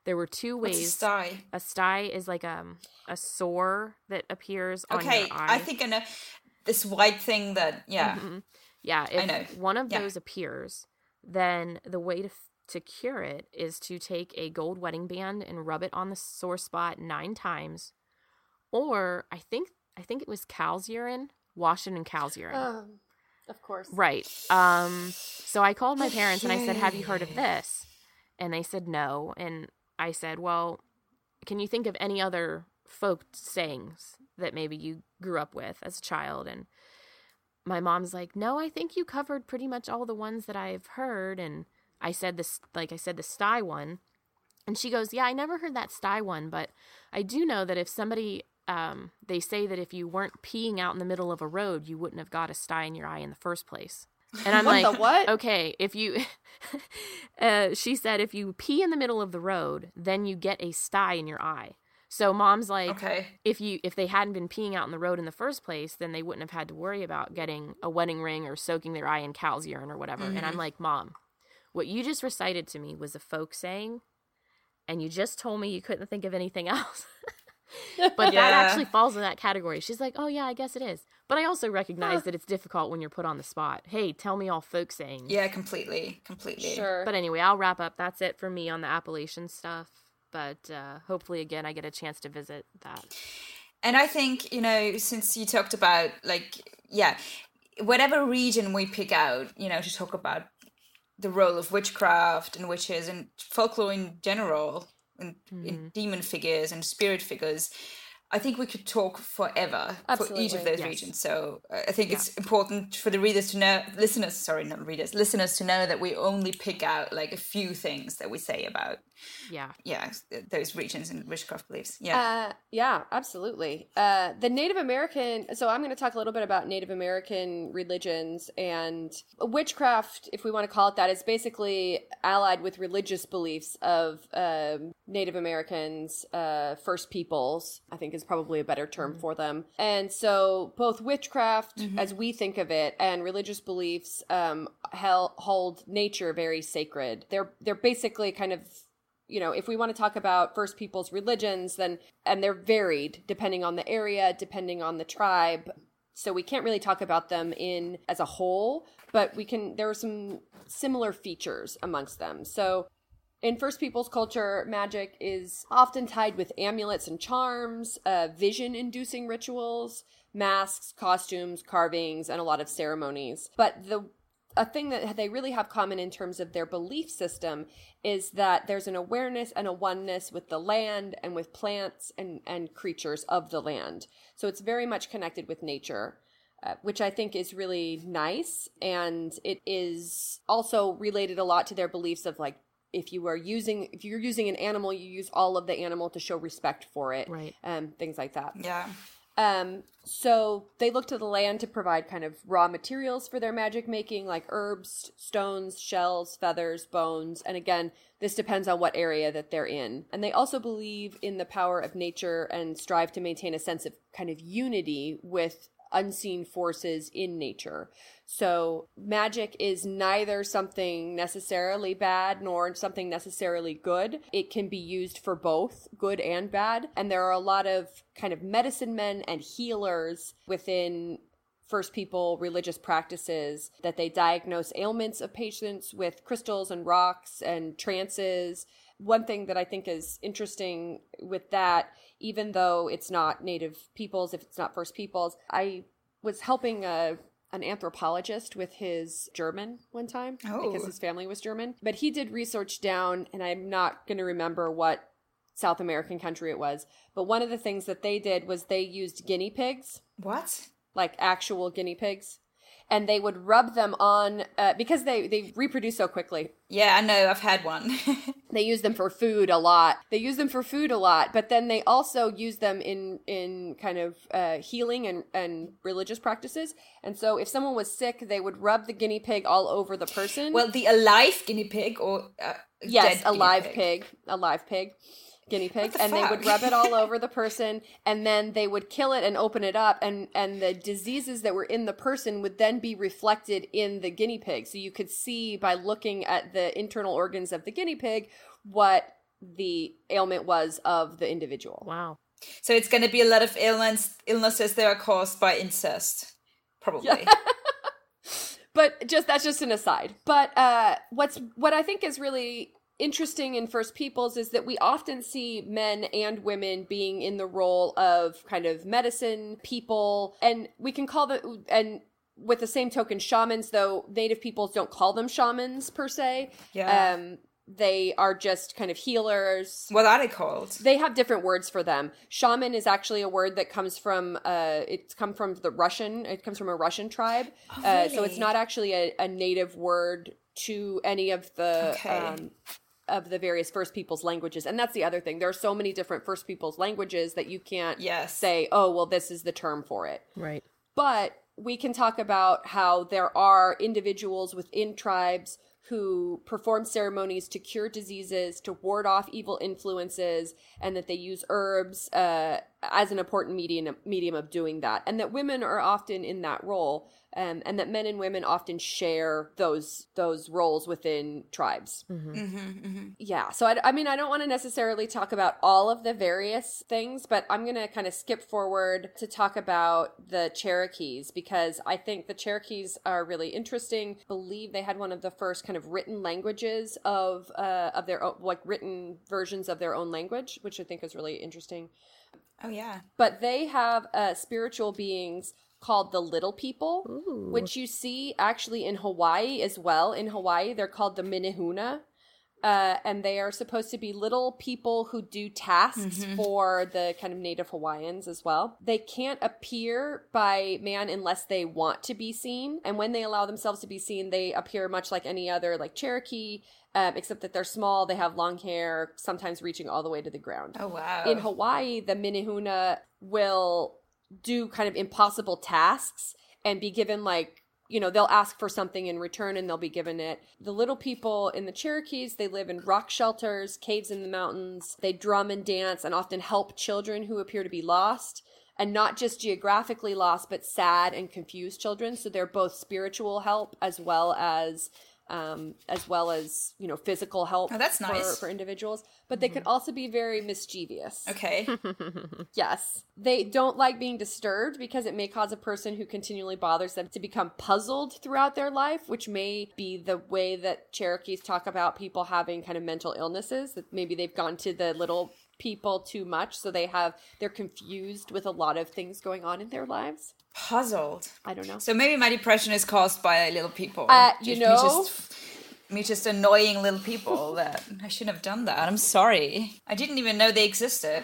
There were two What's a ways. sty? A sty is like a sore that appears on Okay, your eye. I think I know this white thing that, yeah. Mhm. Yeah, I know. if one of Yeah. those appears, then the way to cure it is to take a gold wedding band and rub it on the sore spot 9 times. Or I think it was cow's urine. Wash it in cow's urine. Of course. Right. So I called my parents and I said, "Have you heard of this?" And they said no. And I said, "Well, can you think of any other folk sayings that maybe you grew up with as a child?" And my mom's like, "No, I think you covered pretty much all the ones that I've heard." And I said this, the sty one. And she goes, "Yeah, I never heard that sty one, but I do know that if somebody, they say that if you weren't peeing out in the middle of a road, you wouldn't have got a sty in your eye in the first place." And I'm What like, the what? "Okay, if you," she said, "if you pee in the middle of the road, then you get a sty in your eye." So mom's like, Okay. if they hadn't been peeing out in the road in the first place, then they wouldn't have had to worry about getting a wedding ring or soaking their eye in cow's urine or whatever. And I'm like, "Mom, what you just recited to me was a folk saying, and you just told me you couldn't think of anything else." But that Yeah. actually falls in that category. She's like, "Oh yeah, I guess it is." But I also recognize that it's difficult when you're put on the spot. Hey, tell me all folk sayings. Yeah, completely. Sure. But anyway, I'll wrap up. That's it for me on the Appalachian stuff. But hopefully, again, I get a chance to visit that. And I think, since you talked about, whatever region we pick out, to talk about the role of witchcraft and witches and folklore in general, and in demon figures and spirit figures, I think we could talk forever for each of Absolutely, those yes. regions. So I think it's important for the listeners to know that we only pick out like a few things that we say about, Yeah. those regions and witchcraft beliefs. Yeah, absolutely. The Native American, so I'm going to talk a little bit about Native American religions, and witchcraft, if we want to call it that, is basically allied with religious beliefs of Native Americans, First Peoples, I think is probably a better term for them. And so both witchcraft, as we think of it, and religious beliefs hold nature very sacred. They're basically kind of, if we want to talk about First Peoples religions, then, and they're varied depending on the area, depending on the tribe. So we can't really talk about them as a whole, but there are some similar features amongst them. So in First Peoples culture, magic is often tied with amulets and charms, vision-inducing rituals, masks, costumes, carvings, and a lot of ceremonies. But a thing that they really have common in terms of their belief system is that there's an awareness and a oneness with the land and with plants and creatures of the land. So it's very much connected with nature, which I think is really nice. And it is also related a lot to their beliefs of like, if you're using an animal, you use all of the animal to show respect for it. Right. Things like that. Yeah. So they look to the land to provide kind of raw materials for their magic making, like herbs, stones, shells, feathers, bones. And again, this depends on what area that they're in. And they also believe in the power of nature and strive to maintain a sense of kind of unity with unseen forces in nature. So magic is neither something necessarily bad nor something necessarily good. It can be used for both good and bad. And there are a lot of kind of medicine men and healers within First People religious practices that they diagnose ailments of patients with crystals and rocks and trances. One thing that I think is interesting with that, even though it's not Native peoples, if it's not First Peoples, I was helping an anthropologist with his German one time because his family was German. But he did research down, and I'm not going to remember what South American country it was, but one of the things that they did was they used guinea pigs. What? Like actual guinea pigs. And they would rub them on, because they reproduce so quickly. Yeah, I know. I've had one. They use them for food a lot. But then they also use them in kind of healing and religious practices. And so if someone was sick, they would rub the guinea pig all over the person. Well, the alive guinea pig or yes, dead a live guinea pig. Guinea pig, the and they fuck? would rub it all over the person, and then they would kill it and open it up, and the diseases that were in the person would then be reflected in the guinea pig. So you could see by looking at the internal organs of the guinea pig what the ailment was of the individual. Wow. So it's going to be a lot of illnesses that are caused by incest, probably. Yeah. But that's just an aside. But what I think is really interesting in First Peoples is that we often see men and women being in the role of kind of medicine people, and we can call them, and with the same token, shamans, though Native peoples don't call them shamans per se. Yeah. They are just kind of healers. What are they called? They have different words for them. Shaman is actually a word that comes from, it's come from the Russian, it comes from a Russian tribe. Oh, really? So it's not actually a native word to any of the, of the various First Peoples languages. And that's the other thing. There are so many different First Peoples languages that you can't say, oh, well, this is the term for it. Right. But we can talk about how there are individuals within tribes who perform ceremonies to cure diseases, to ward off evil influences, and that they use herbs as an important medium of doing that. And that women are often in that role, and that men and women often share those roles within tribes. Yeah, so I mean, I don't want to necessarily talk about all of the various things, but I'm going to kind of skip forward to talk about the Cherokees, because I think the Cherokees are really interesting. I believe they had one of the first kind of written languages of their own, like written versions of their own language, which I think is really interesting. Oh, yeah. But they have spiritual beings called the Little People, Ooh. which you see actually in Hawaii as well. In Hawaii, they're called the Minehuna. And they are supposed to be little people who do tasks for the kind of Native Hawaiians as well. They can't appear by man unless they want to be seen. And when they allow themselves to be seen, they appear much like any other, like Cherokee, except that they're small, they have long hair, sometimes reaching all the way to the ground. Oh, wow. In Hawaii, the Minehuna will do kind of impossible tasks and be given like, you know, they'll ask for something in return and they'll be given it. The Little People in the Cherokees, they live in rock shelters, caves in the mountains. They drum and dance and often help children who appear to be lost, and not just geographically lost, but sad and confused children. So they're both spiritual help as well as you know, physical help. Oh, that's nice. For individuals. But they can also be very mischievous. Okay. Yes. They don't like being disturbed because it may cause a person who continually bothers them to become puzzled throughout their life, which may be the way that Cherokees talk about people having kind of mental illnesses, that maybe they've gone to the Little People too much, so they're confused with a lot of things going on in their lives. Puzzled. I don't know. So maybe my depression is caused by little people. Me just annoying little people. That I shouldn't have done that. I'm sorry. I didn't even know they existed.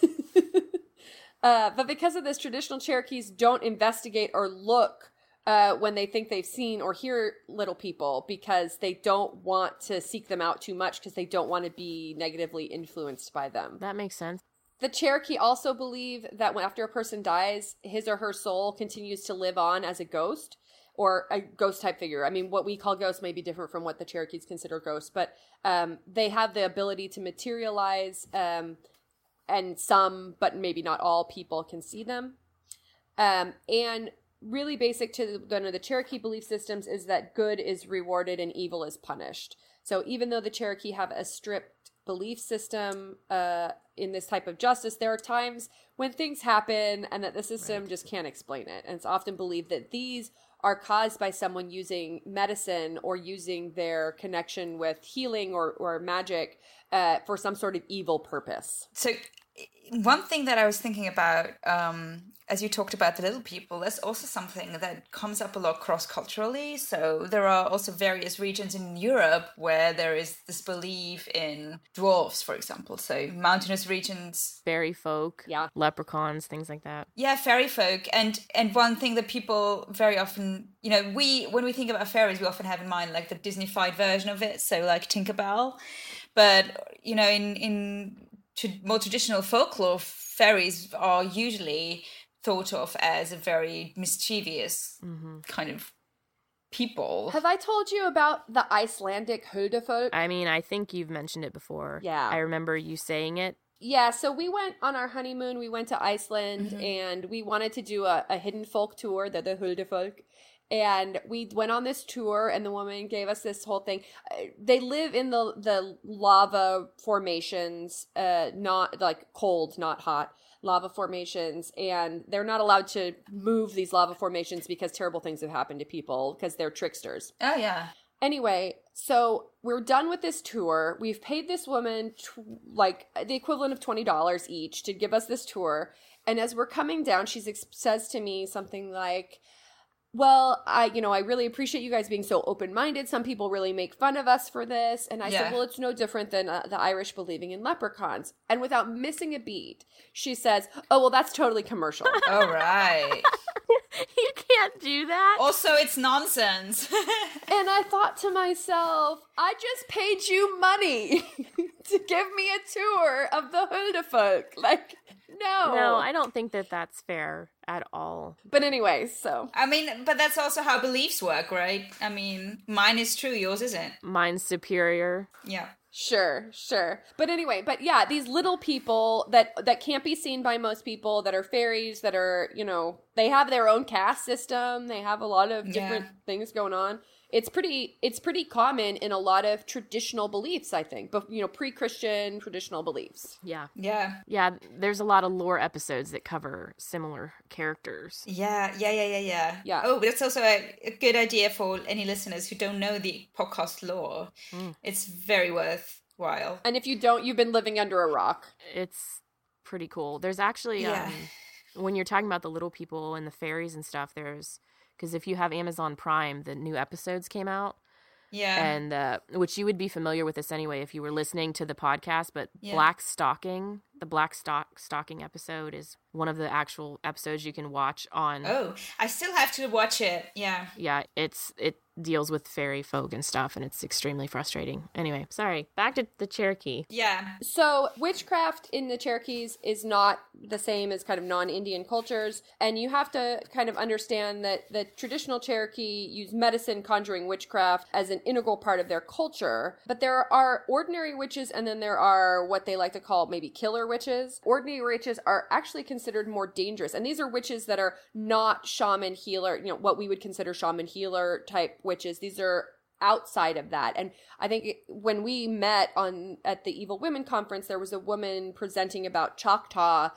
But because of this, traditional Cherokees don't investigate or look when they think they've seen or hear little people, because they don't want to seek them out too much, because they don't want to be negatively influenced by them. That makes sense. The Cherokee also believe that when after a person dies, his or her soul continues to live on as a ghost or a ghost type figure. I mean, what we call ghosts may be different from what the Cherokees consider ghosts, but they have the ability to materialize, and some, but maybe not all people can see them. And really basic to one of the Cherokee belief systems is that good is rewarded and evil is punished. So even though the Cherokee have a strict belief system in this type of justice, there are times when things happen and that the system just can't explain it. And it's often believed that these are caused by someone using medicine or using their connection with healing or magic for some sort of evil purpose. So one thing that I was thinking about, as you talked about the little people, there's also something that comes up a lot cross-culturally. So there are also various regions in Europe where there is this belief in dwarves, for example. So mountainous regions. Fairy folk, Yeah. leprechauns, things like that. Yeah, fairy folk. And one thing that people very often, you know, when we think about fairies, we often have in mind like the Disney-fied version of it. So like Tinkerbell. But, you know, in more traditional folklore, fairies are usually thought of as a very mischievous kind of people. Have I told you about the Icelandic Huldufolk? I mean, I think you've mentioned it before. Yeah. I remember you saying it. Yeah, so we went on our honeymoon, we went to Iceland, and we wanted to do a hidden folk tour, the Huldufolk. And we went on this tour, and the woman gave us this whole thing. They live in the lava formations, not like cold, not hot lava formations, and they're not allowed to move these lava formations because terrible things have happened to people because they're tricksters. Oh, yeah. Anyway, so we're done with this tour. We've paid this woman like the equivalent of $20 each to give us this tour. And as we're coming down, she says to me something like, well, I really appreciate you guys being so open-minded. Some people really make fun of us for this. And I said, well, it's no different than the Irish believing in leprechauns. And without missing a beat, she says, oh, well, that's totally commercial. All right. You can't do that. Also, it's nonsense. And I thought to myself, I just paid you money to give me a tour of the Huldefolk. Like, no. No, I don't think that that's fair at all. But anyway, so. I mean, but that's also how beliefs work, right? I mean, mine is true, yours isn't. Mine's superior. Yeah. Sure. But anyway, yeah, these little people that can't be seen by most people, that are fairies, that are, they have their own caste system. They have a lot of different things going on. It's pretty common in a lot of traditional beliefs, I think, but pre-Christian traditional beliefs. Yeah. Yeah. There's a lot of lore episodes that cover similar characters. Yeah. Yeah. Oh, but that's also a good idea for any listeners who don't know the podcast lore. It's very worthwhile. And if you don't, you've been living under a rock. It's pretty cool. There's actually, when you're talking about the little people and the fairies and stuff, because if you have Amazon Prime, the new episodes came out. Yeah. And which you would be familiar with this anyway if you were listening to the podcast, but the Black Stocking episode is one of the actual episodes you can watch on. Oh, I still have to watch it. Yeah. Yeah, it deals with fairy folk and stuff, and it's extremely frustrating. Anyway, sorry. Back to the Cherokee. Yeah. So witchcraft in the Cherokees is not the same as kind of non-Indian cultures, and you have to kind of understand that the traditional Cherokee use medicine, conjuring, witchcraft as an integral part of their culture. But there are ordinary witches, and then there are what they like to call maybe killer witches. Ordinary witches are actually considered more dangerous, and these are witches that are not shaman healer, what we would consider shaman healer type witches. These are outside of that. And I think when we met at the Evil Women Conference, there was a woman presenting about Choctaw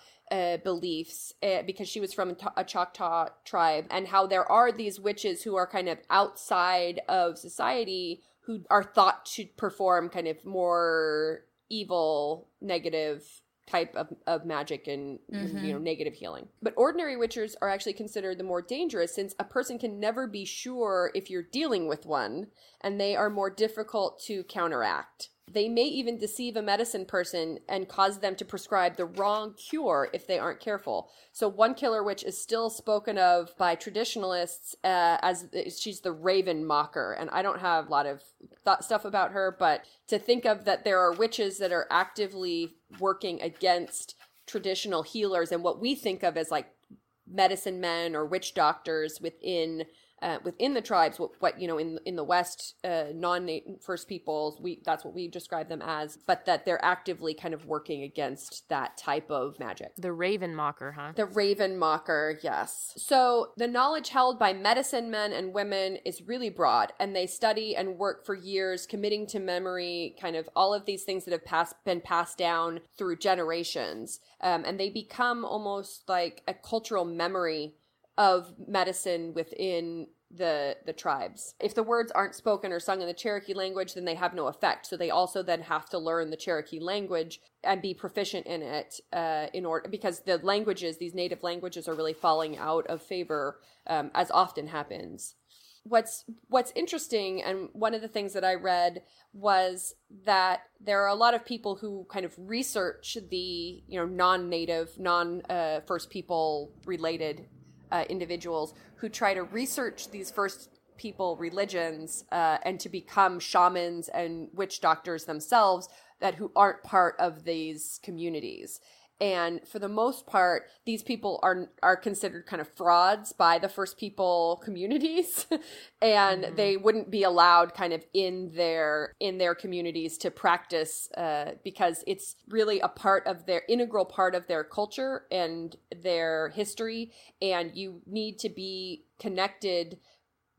beliefs because she was from a Choctaw tribe, and how there are these witches who are kind of outside of society who are thought to perform kind of more evil, negative type of magic and negative healing. But ordinary witches are actually considered the more dangerous, since a person can never be sure if you're dealing with one, and they are more difficult to counteract. They may even deceive a medicine person and cause them to prescribe the wrong cure if they aren't careful. So one killer witch is still spoken of by traditionalists as she's the Raven Mocker. And I don't have a lot of stuff about her, but to think of that there are witches that are actively working against traditional healers and what we think of as like medicine men or witch doctors within the tribes, what in the West, non-First Peoples, that's what we describe them as, but that they're actively kind of working against that type of magic. The Raven Mocker, huh? The Raven Mocker, yes. So the knowledge held by medicine men and women is really broad, and they study and work for years, committing to memory kind of all of these things that have been passed down through generations, and they become almost like a cultural memory of medicine within the tribes. If the words aren't spoken or sung in the Cherokee language, then they have no effect. So they also then have to learn the Cherokee language and be proficient in it because these native languages are really falling out of favor, as often happens. What's interesting, and one of the things that I read was that there are a lot of people who kind of research the non-native, non-First People related individuals who try to research these First People religions and to become shamans and witch doctors themselves who aren't part of these communities. And for the most part, these people are considered kind of frauds by the First People communities, and they wouldn't be allowed kind of in their communities to practice because it's really integral part of their culture and their history, and you need to be connected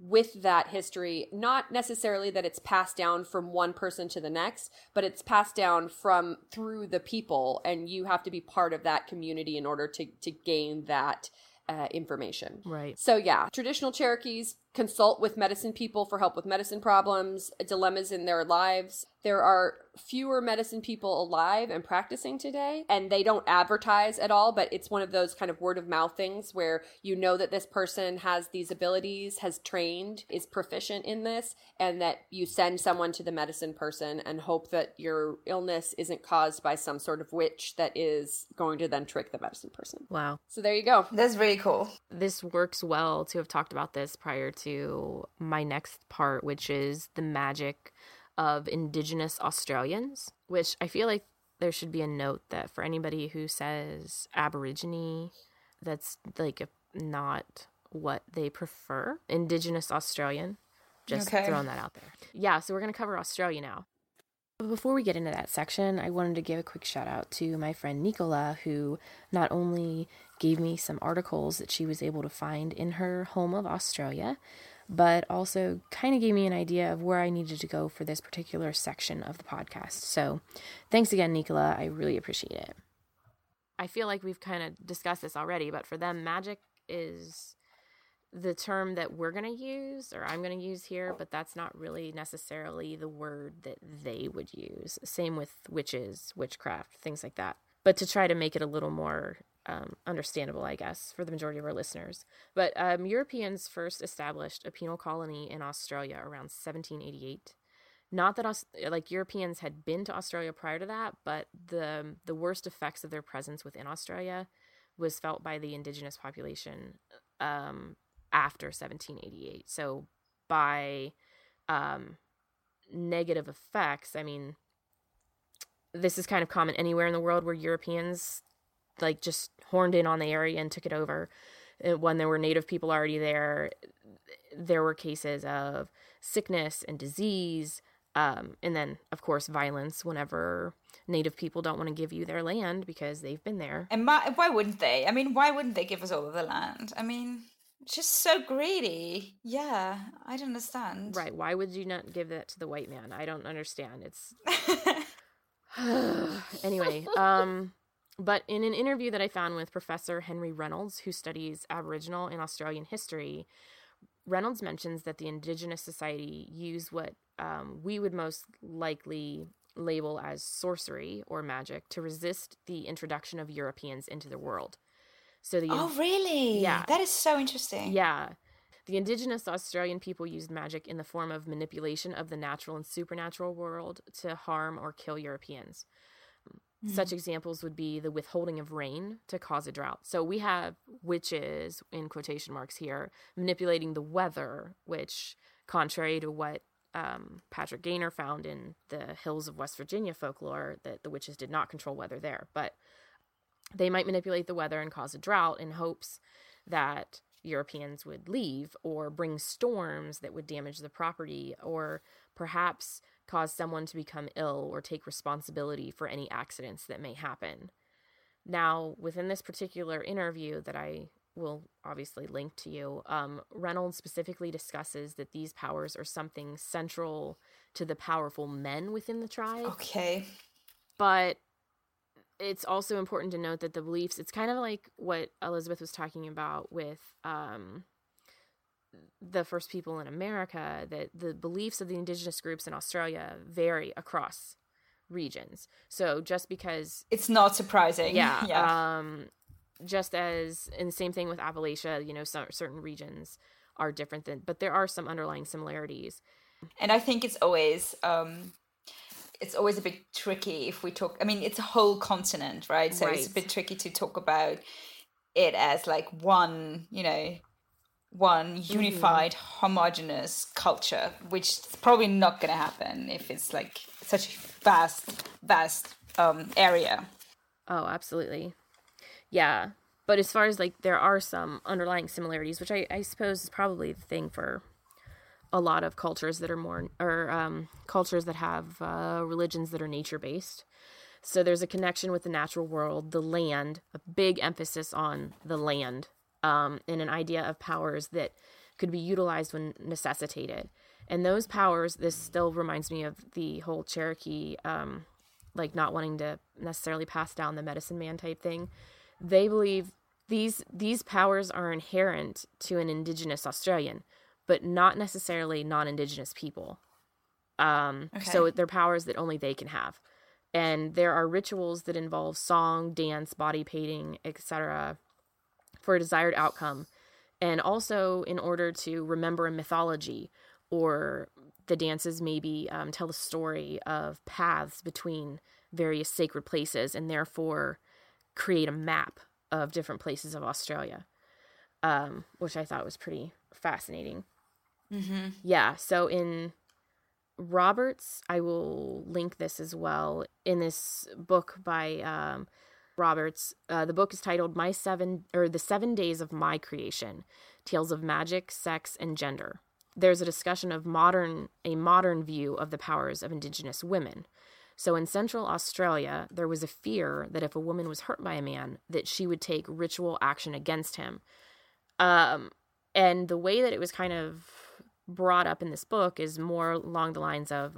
with that history, not necessarily that it's passed down from one person to the next, but it's passed down from through the people, and you have to be part of that community in order to gain that information. Right. So yeah, traditional Cherokees consult with medicine people for help with medicine problems, dilemmas in their lives. There are fewer medicine people alive and practicing today, and they don't advertise at all, but it's one of those kind of word of mouth things where you know that this person has these abilities, has trained, is proficient in this, and that you send someone to the medicine person and hope that your illness isn't caused by some sort of witch that is going to then trick the medicine person. Wow. So there you go. That's really cool. This works well to have talked about this prior to my next part, which is the magic of Indigenous Australians, which I feel like there should be a note that for anybody who says Aborigine, that's like not what they prefer. Indigenous Australian, just throwing that out there. Yeah, so we're going to cover Australia now. But before we get into that section, I wanted to give a quick shout out to my friend Nicola, who not only gave me some articles that she was able to find in her home of Australia, but also kind of gave me an idea of where I needed to go for this particular section of the podcast. So thanks again, Nicola. I really appreciate it. I feel like we've kind of discussed this already, but for them, magic is the term that we're going to use, or I'm going to use here, but that's not really necessarily the word that they would use. Same with witches, witchcraft, things like that. But to try to make it a little more understandable, I guess, for the majority of our listeners. But Europeans first established a penal colony in Australia around 1788. Not that Europeans had been to Australia prior to that, but the worst effects of their presence within Australia was felt by the indigenous population after 1788. So by negative effects, I mean, this is kind of common anywhere in the world where Europeans like just horned in on the area and took it over. When there were native people already there, there were cases of sickness and disease, and then, of course, violence whenever native people don't want to give you their land because they've been there. And why wouldn't they? I mean, why wouldn't they give us all of the land? I mean, it's just so greedy. Yeah, I don't understand. Right. Why would you not give that to the white man? I don't understand. It's... Anyway, but in an interview that I found with Professor Henry Reynolds, who studies Aboriginal and Australian history, Reynolds mentions that the Indigenous Society used what we would most likely label as sorcery or magic to resist the introduction of Europeans into the world. So Oh, really? Yeah. That is so interesting. Yeah. The Indigenous Australian people used magic in the form of manipulation of the natural and supernatural world to harm or kill Europeans. Such examples would be the withholding of rain to cause a drought. So we have witches, in quotation marks here, manipulating the weather, which, contrary to what Patrick Gaynor found in the hills of West Virginia folklore, that the witches did not control weather there. But they might manipulate the weather and cause a drought in hopes that Europeans would leave, or bring storms that would damage the property, or perhaps cause someone to become ill or take responsibility for any accidents that may happen. Now, within this particular interview that I will obviously link to you, Reynolds specifically discusses that these powers are something central to the powerful men within the tribe. Okay. But it's also important to note that the beliefs, it's kind of like what Elizabeth was talking about with the first people in America, that the beliefs of the indigenous groups in Australia vary across regions. So just because... It's not surprising. Yeah. Just as, and the same thing with Appalachia, you know, certain regions are different than, but there are some underlying similarities. And I think it's always a bit tricky if we talk, I mean, it's a whole continent, right? So it's a bit tricky to talk about it as like one unified, homogenous culture, which is probably not going to happen if it's like such a vast area. Oh, absolutely. Yeah. But as far as like, there are some underlying similarities, which I suppose is probably the thing for a lot of cultures that are more, or cultures that have religions that are nature-based. So there's a connection with the natural world, the land, a big emphasis on the land, and an idea of powers that could be utilized when necessitated. And those powers, this still reminds me of the whole Cherokee, like not wanting to necessarily pass down the medicine man type thing. They believe these powers are inherent to an Indigenous Australian, but not necessarily non-Indigenous people. So they're powers that only they can have. And there are rituals that involve song, dance, body painting, etc. for a desired outcome. And also in order to remember a mythology, or the dances maybe tell the story of paths between various sacred places and therefore create a map of different places of Australia, which I thought was pretty fascinating. Mm-hmm. Yeah, so in Roberts, I will link this as well, in this book by Roberts. The book is titled The 7 Days of My Creation, Tales of Magic, Sex, and Gender. There's a discussion of a modern view of the powers of Indigenous women. So in Central Australia, there was a fear that if a woman was hurt by a man, that she would take ritual action against him. And the way that it was kind of brought up in this book is more along the lines of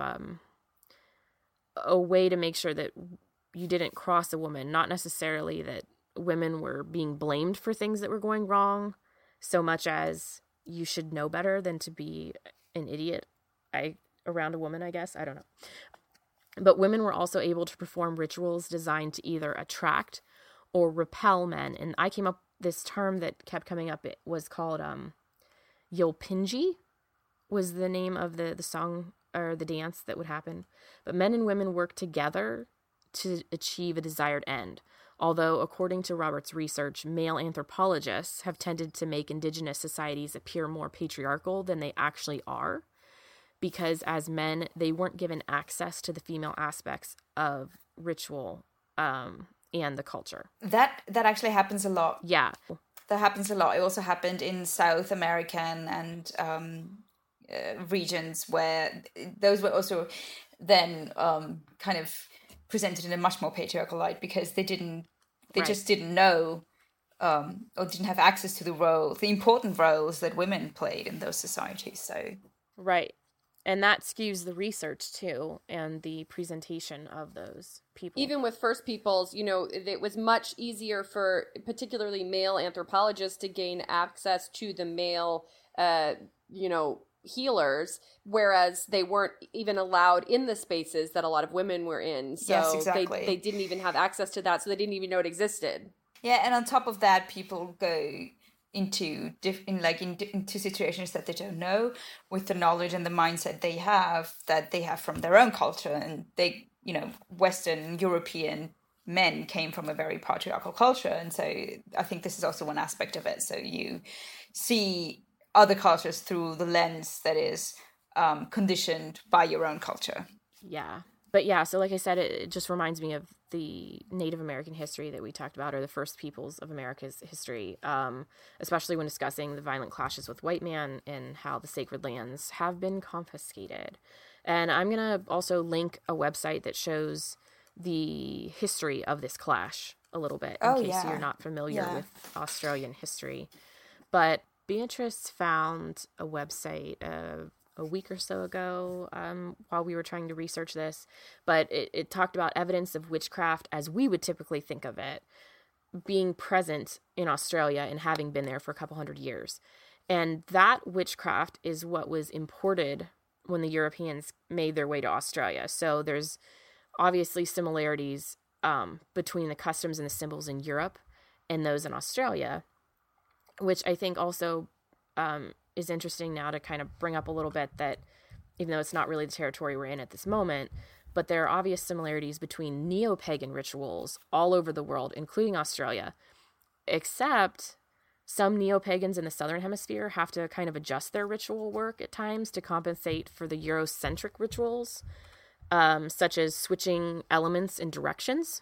a way to make sure that you didn't cross a woman, not necessarily that women were being blamed for things that were going wrong, so much as you should know better than to be an idiot around a woman, I guess. I don't know. But women were also able to perform rituals designed to either attract or repel men. And I came up, this term that kept coming up, it was called Yulpinji was the name of the song or the dance that would happen. But men and women worked together to achieve a desired end. Although, according to Roberts' research, male anthropologists have tended to make Indigenous societies appear more patriarchal than they actually are, because as men, they weren't given access to the female aspects of ritual and the culture. That actually happens a lot. Yeah. That happens a lot. It also happened in South American and regions where those were also then kind of presented in a much more patriarchal light, because they just didn't know or didn't have access to the important roles that women played in those societies. So right. And that skews the research too, and the presentation of those people. Even with First Peoples, it was much easier for particularly male anthropologists to gain access to the male, healers, whereas they weren't even allowed in the spaces that a lot of women were in. So yes, exactly. They didn't even have access to that, so they didn't even know it existed. Yeah, and on top of that, people go into situations that they don't know with the knowledge and the mindset they have from their own culture. And they, Western European men came from a very patriarchal culture. And so I think this is also one aspect of it. So you see other cultures through the lens that is conditioned by your own culture. Yeah. But yeah, so like I said, it just reminds me of the Native American history that we talked about, or the First Peoples of America's history, especially when discussing the violent clashes with white man and how the sacred lands have been confiscated. And I'm going to also link a website that shows the history of this clash a little bit, in case you're not familiar with Australian history. But Beatrice found a website a week or so ago while we were trying to research this, but it talked about evidence of witchcraft as we would typically think of it being present in Australia and having been there for a couple hundred years. And that witchcraft is what was imported when the Europeans made their way to Australia. So there's obviously similarities between the customs and the symbols in Europe and those in Australia, which I think also is interesting now to kind of bring up a little bit, that even though it's not really the territory we're in at this moment, but there are obvious similarities between neo-pagan rituals all over the world, including Australia, except some neo-pagans in the Southern Hemisphere have to kind of adjust their ritual work at times to compensate for the Eurocentric rituals, such as switching elements and directions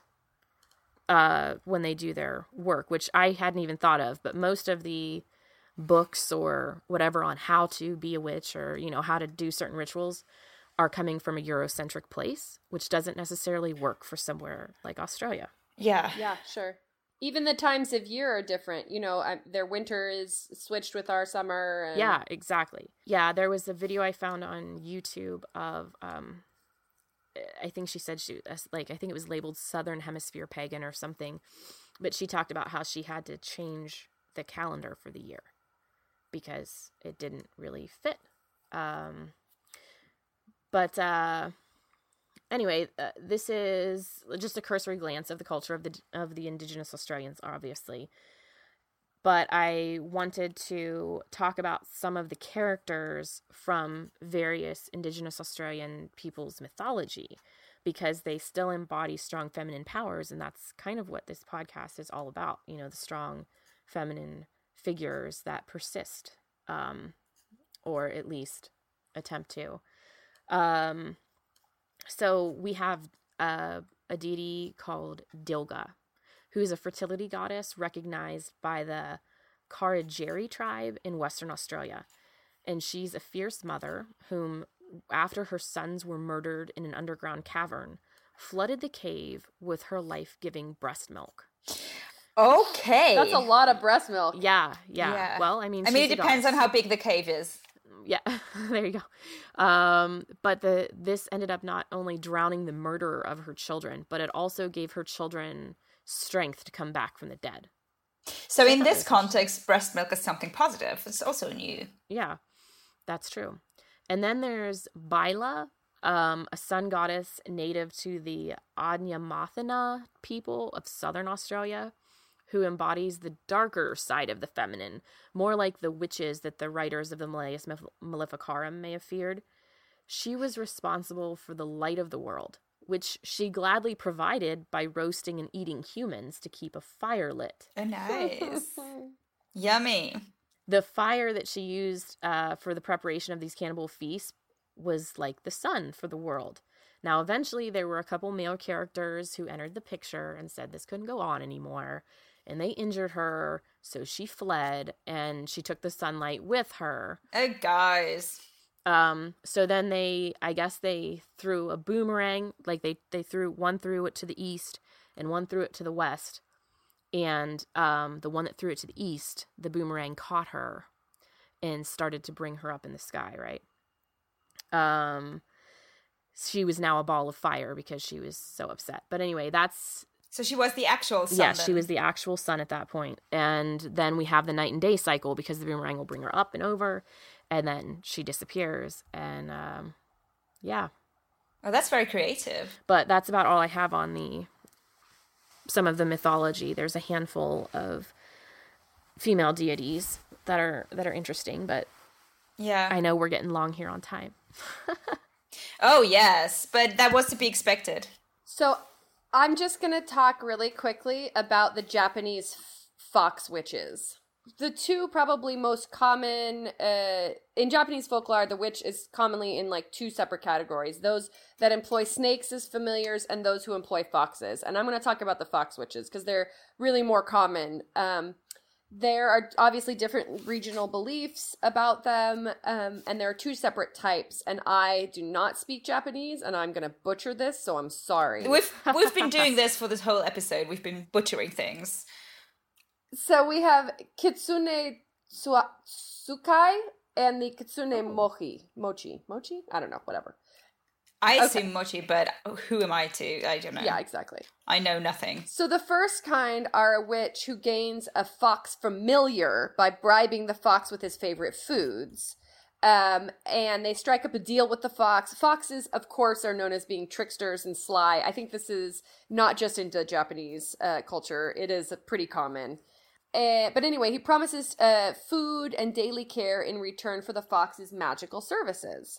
when they do their work, which I hadn't even thought of, but most of the books or whatever on how to be a witch or, how to do certain rituals are coming from a Eurocentric place, which doesn't necessarily work for somewhere like Australia. Yeah. Yeah, sure. Even the times of year are different. You know, their winter is switched with our summer. And... Yeah, exactly. Yeah, there was a video I found on YouTube of, I think she said I think it was labeled Southern Hemisphere Pagan or something, but she talked about how she had to change the calendar for the year because it didn't really fit. Anyway, this is just a cursory glance of the culture of the Indigenous Australians, obviously. But I wanted to talk about some of the characters from various Indigenous Australian people's mythology, because they still embody strong feminine powers, and that's kind of what this podcast is all about. You know, the strong feminine figures that persist, or at least attempt to. So we have a deity called Dilga, who's a fertility goddess recognized by the Karijeri tribe in Western Australia. And she's a fierce mother whom, after her sons were murdered in an underground cavern, flooded the cave with her life-giving breast milk. Okay. That's a lot of breast milk. Yeah. Yeah. Well, I mean, it depends on how big the cave is. Yeah, there you go. But this ended up not only drowning the murderer of her children, but it also gave her children strength to come back from the dead. So in this context, breast milk is something positive. It's also new. Yeah, that's true. And then there's Baila, a sun goddess native to the Adnyamathanha people of southern Australia, who embodies the darker side of the feminine, more like the witches that the writers of the Malleus Maleficarum may have feared. She was responsible for the light of the world, which she gladly provided by roasting and eating humans to keep a fire lit. Oh, nice. Yummy. The fire that she used for the preparation of these cannibal feasts was like the sun for the world. Now, eventually, there were a couple male characters who entered the picture and said this couldn't go on anymore. And they injured her, so she fled, and she took the sunlight with her. Oh, guys. So then they threw a boomerang, like they threw it to the east, and one threw it to the west. And the one that threw it to the east, the boomerang caught her and started to bring her up in the sky, right? She was now a ball of fire because she was so upset. But anyway, So she was the actual sun. Yeah, she was the actual sun at that point. And then we have the night and day cycle because the boomerang will bring her up and over, and then she disappears. And yeah. Oh, that's very creative. But that's about all I have on some of the mythology. There's a handful of female deities that are interesting, but yeah, I know we're getting long here on time. Oh, yes, but that was to be expected. So I'm just going to talk really quickly about the Japanese fox witches. The two probably most common, in Japanese folklore, the witch is commonly in like two separate categories. Those that employ snakes as familiars and those who employ foxes. And I'm going to talk about the fox witches because they're really more common. There are obviously different regional beliefs about them, and there are two separate types. And I do not speak Japanese, and I'm going to butcher this, so I'm sorry. We've been doing this for this whole episode. We've been butchering things. So we have Kitsune Tsukai and the Kitsune Mochi. I don't know, whatever. I assume mochi, but who am I to? I don't know. Yeah, exactly. I know nothing. So the first kind are a witch who gains a fox familiar by bribing the fox with his favorite foods. And they strike up a deal with the fox. Foxes, of course, are known as being tricksters and sly. I think this is not just into Japanese culture. It is pretty common. But anyway, he promises food and daily care in return for the fox's magical services.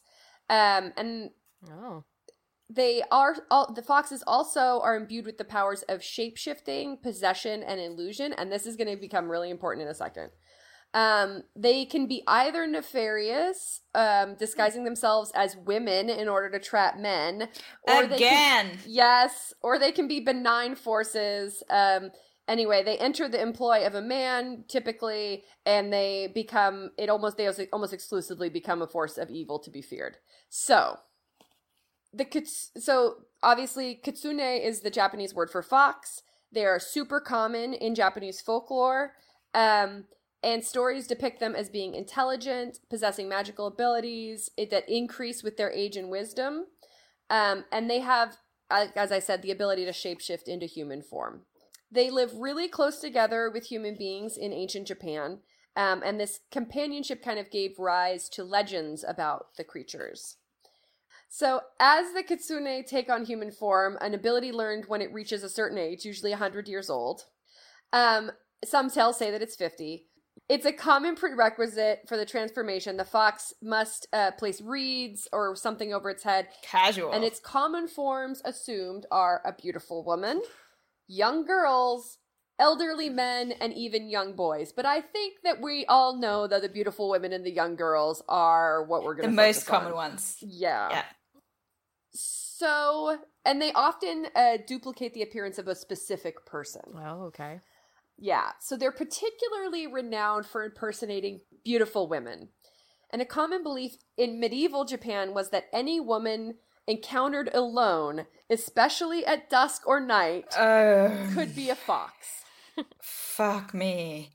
The foxes also are imbued with the powers of shape-shifting, possession, and illusion, and this is going to become really important in a second. They can be either nefarious, disguising themselves as women in order to trap men, or or they can be benign forces. Anyway, they enter the employ of a man typically, and they almost exclusively become a force of evil to be feared. So obviously, kitsune is the Japanese word for fox. They are super common in Japanese folklore, and stories depict them as being intelligent, possessing magical abilities that increase with their age and wisdom. And they have, as I said, the ability to shapeshift into human form. They live really close together with human beings in ancient Japan, and this companionship kind of gave rise to legends about the creatures. So as the kitsune take on human form, an ability learned when it reaches a certain age, usually 100 years old, some tales say that it's 50. It's a common prerequisite for the transformation. The fox must place reeds or something over its head. Casual. And its common forms assumed are a beautiful woman, young girls, elderly men, and even young boys. But I think that we all know that the beautiful women and the young girls are what we're going to focus the most common on. ones. Yeah. So, and they often duplicate the appearance of a specific person. Oh, okay. Yeah, so they're particularly renowned for impersonating beautiful women. And a common belief in medieval Japan was that any woman encountered alone, especially at dusk or night, could be a fox. Fuck me.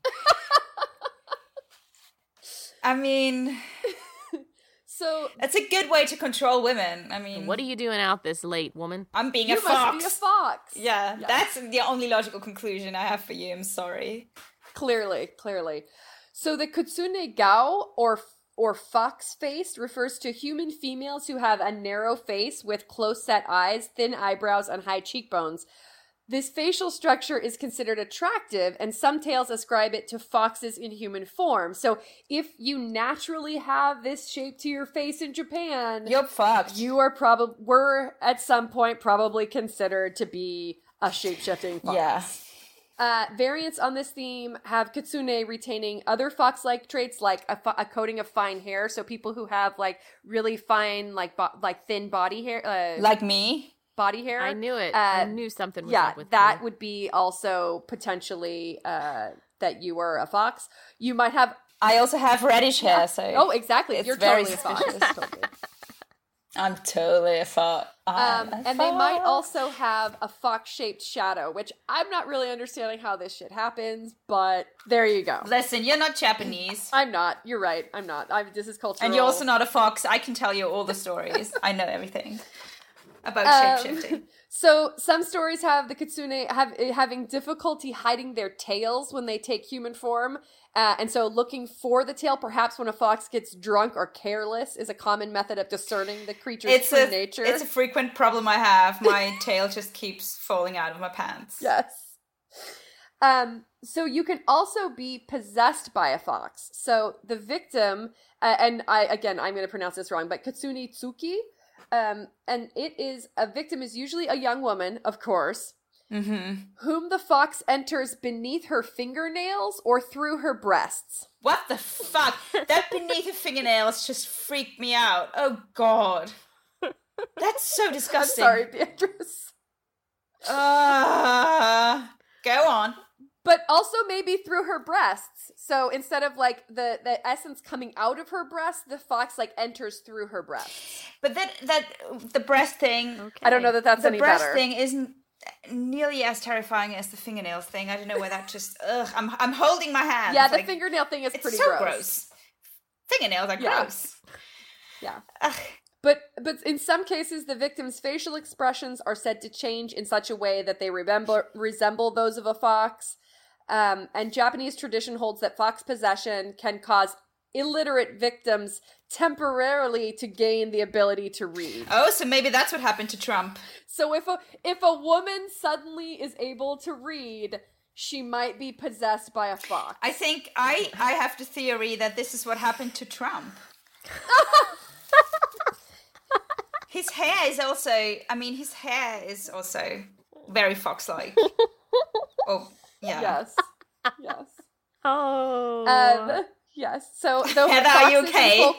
I mean, so it's a good way to control women. I mean, What are you doing out this late, woman? I'm being you a fox. must be a fox. Yeah, that's the only logical conclusion I have for you. I'm sorry. Clearly. So the kitsune gao, or fox face, refers to human females who have a narrow face with close-set eyes, thin eyebrows, and high cheekbones. This facial structure is considered attractive, and some tales ascribe it to foxes in human form. So if you naturally have this shape to your face in Japan, You're fucked. you are were at some point probably considered to be a shape-shifting fox. Yeah. Variants on this theme have kitsune retaining other fox-like traits, like a coating of fine hair. So people who have like really fine, like thin body hair, Like me. body hair. I knew it. I knew something was up with that me. would be also potentially that you were a fox. You might have. I also have reddish hair, so Oh, exactly. it's You're very totally a fox. suspicious. Totally. I'm totally a fox. And they might also have a fox-shaped shadow, which I'm not really understanding how this shit happens, but there you go. Listen, you're not Japanese. I'm not. You're right. I'm not. This is cultural. And you're also not a fox. I can tell you all the stories. I know everything about shape-shifting. So some stories have the kitsune having difficulty hiding their tails when they take human form. And so looking for the tail, perhaps when a fox gets drunk or careless, is a common method of discerning the creature's true nature. It's a frequent problem I have. My tail just keeps falling out of my pants. Yes. So you can also be possessed by a fox. So the victim, and I'm going to pronounce this wrong, but Kitsune Tsuki, and a victim is usually a young woman, of course, whom the fox enters beneath her fingernails or through her breasts. What the fuck? That beneath her fingernails just freaked me out. Oh, God. That's so disgusting. I'm sorry, Beatrice. Go on. But also maybe through her breasts. So instead of like the essence coming out of her breast, the fox like enters through her breasts. But that the breast thing, Okay. I don't know that that's the any breast better. thing isn't nearly as terrifying as the fingernails thing. I don't know where that just. I'm holding my hands. Yeah, the like, fingernail thing is it's pretty so gross. Fingernails are Yeah. gross. Yeah. Ugh. But in some cases, the victim's facial expressions are said to change in such a way that they resemble those of a fox. And Japanese tradition holds that fox possession can cause illiterate victims temporarily to gain the ability to read. Oh, so maybe that's what happened to Trump. So if a woman suddenly is able to read, she might be possessed by a fox. I think I have the theory that this is what happened to Trump. His hair is also very fox-like. Oh, yeah. Yes. Yes. Oh. Yes. So the Heather, are you foxes okay?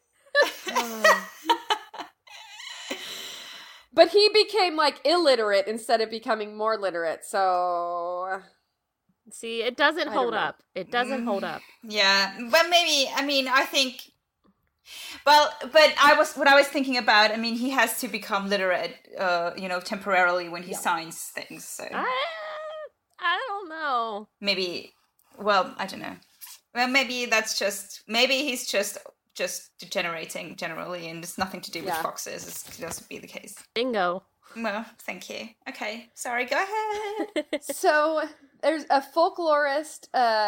But he became like illiterate instead of becoming more literate. So See, it doesn't don't hold know. up. It doesn't hold up. Yeah, but maybe, I think, well, but I was thinking about, he has to become literate, temporarily when he signs things, so. I don't know. Maybe, well, I don't know. Well, maybe he's just degenerating generally, and it's nothing to do with foxes. It could also be the case. Bingo. Well, thank you. Okay, sorry, go ahead. So there's a folklorist,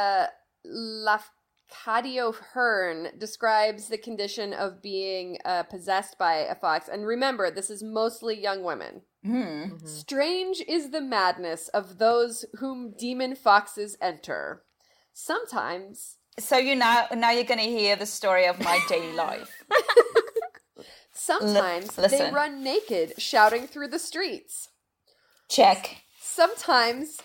Lafcadio Hearn, describes the condition of being possessed by a fox. And remember, this is mostly young women. Mm-hmm. Strange is the madness of those whom demon foxes enter. Sometimes. So now you're going to hear the story of my daily life. Sometimes they listen. run naked, shouting through the streets. Check. Sometimes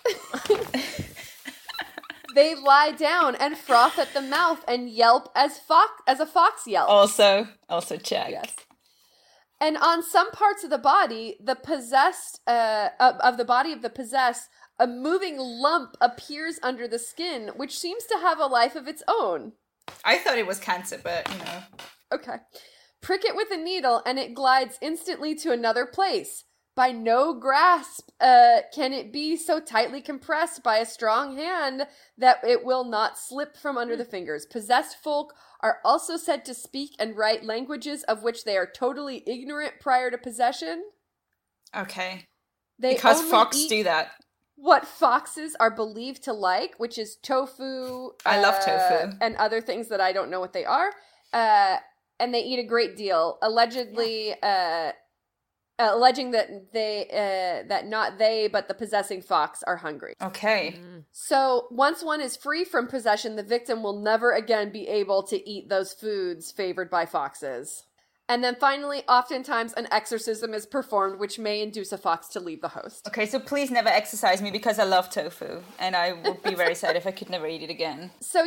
they lie down and froth at the mouth and yelp as a fox yelps. Also check. Yes. And on some parts of the body, the possessed of the body of the possessed, a moving lump appears under the skin, which seems to have a life of its own. I thought it was cancer, but Okay. Prick it with a needle, and it glides instantly to another place. By no grasp can it be so tightly compressed by a strong hand that it will not slip from under the fingers. Possessed folk are also said to speak and write languages of which they are totally ignorant prior to possession. Okay. They Because only fox eat do that. what foxes are believed to like, which is tofu. I love tofu. And other things that I don't know what they are. And they eat a great deal, allegedly, alleging that not they, but the possessing fox are hungry. Okay. So once one is free from possession, the victim will never again be able to eat those foods favored by foxes. And then finally, oftentimes an exorcism is performed, which may induce a fox to leave the host. Okay, so please never exercise me because I love tofu, and I would be very sad if I could never eat it again. So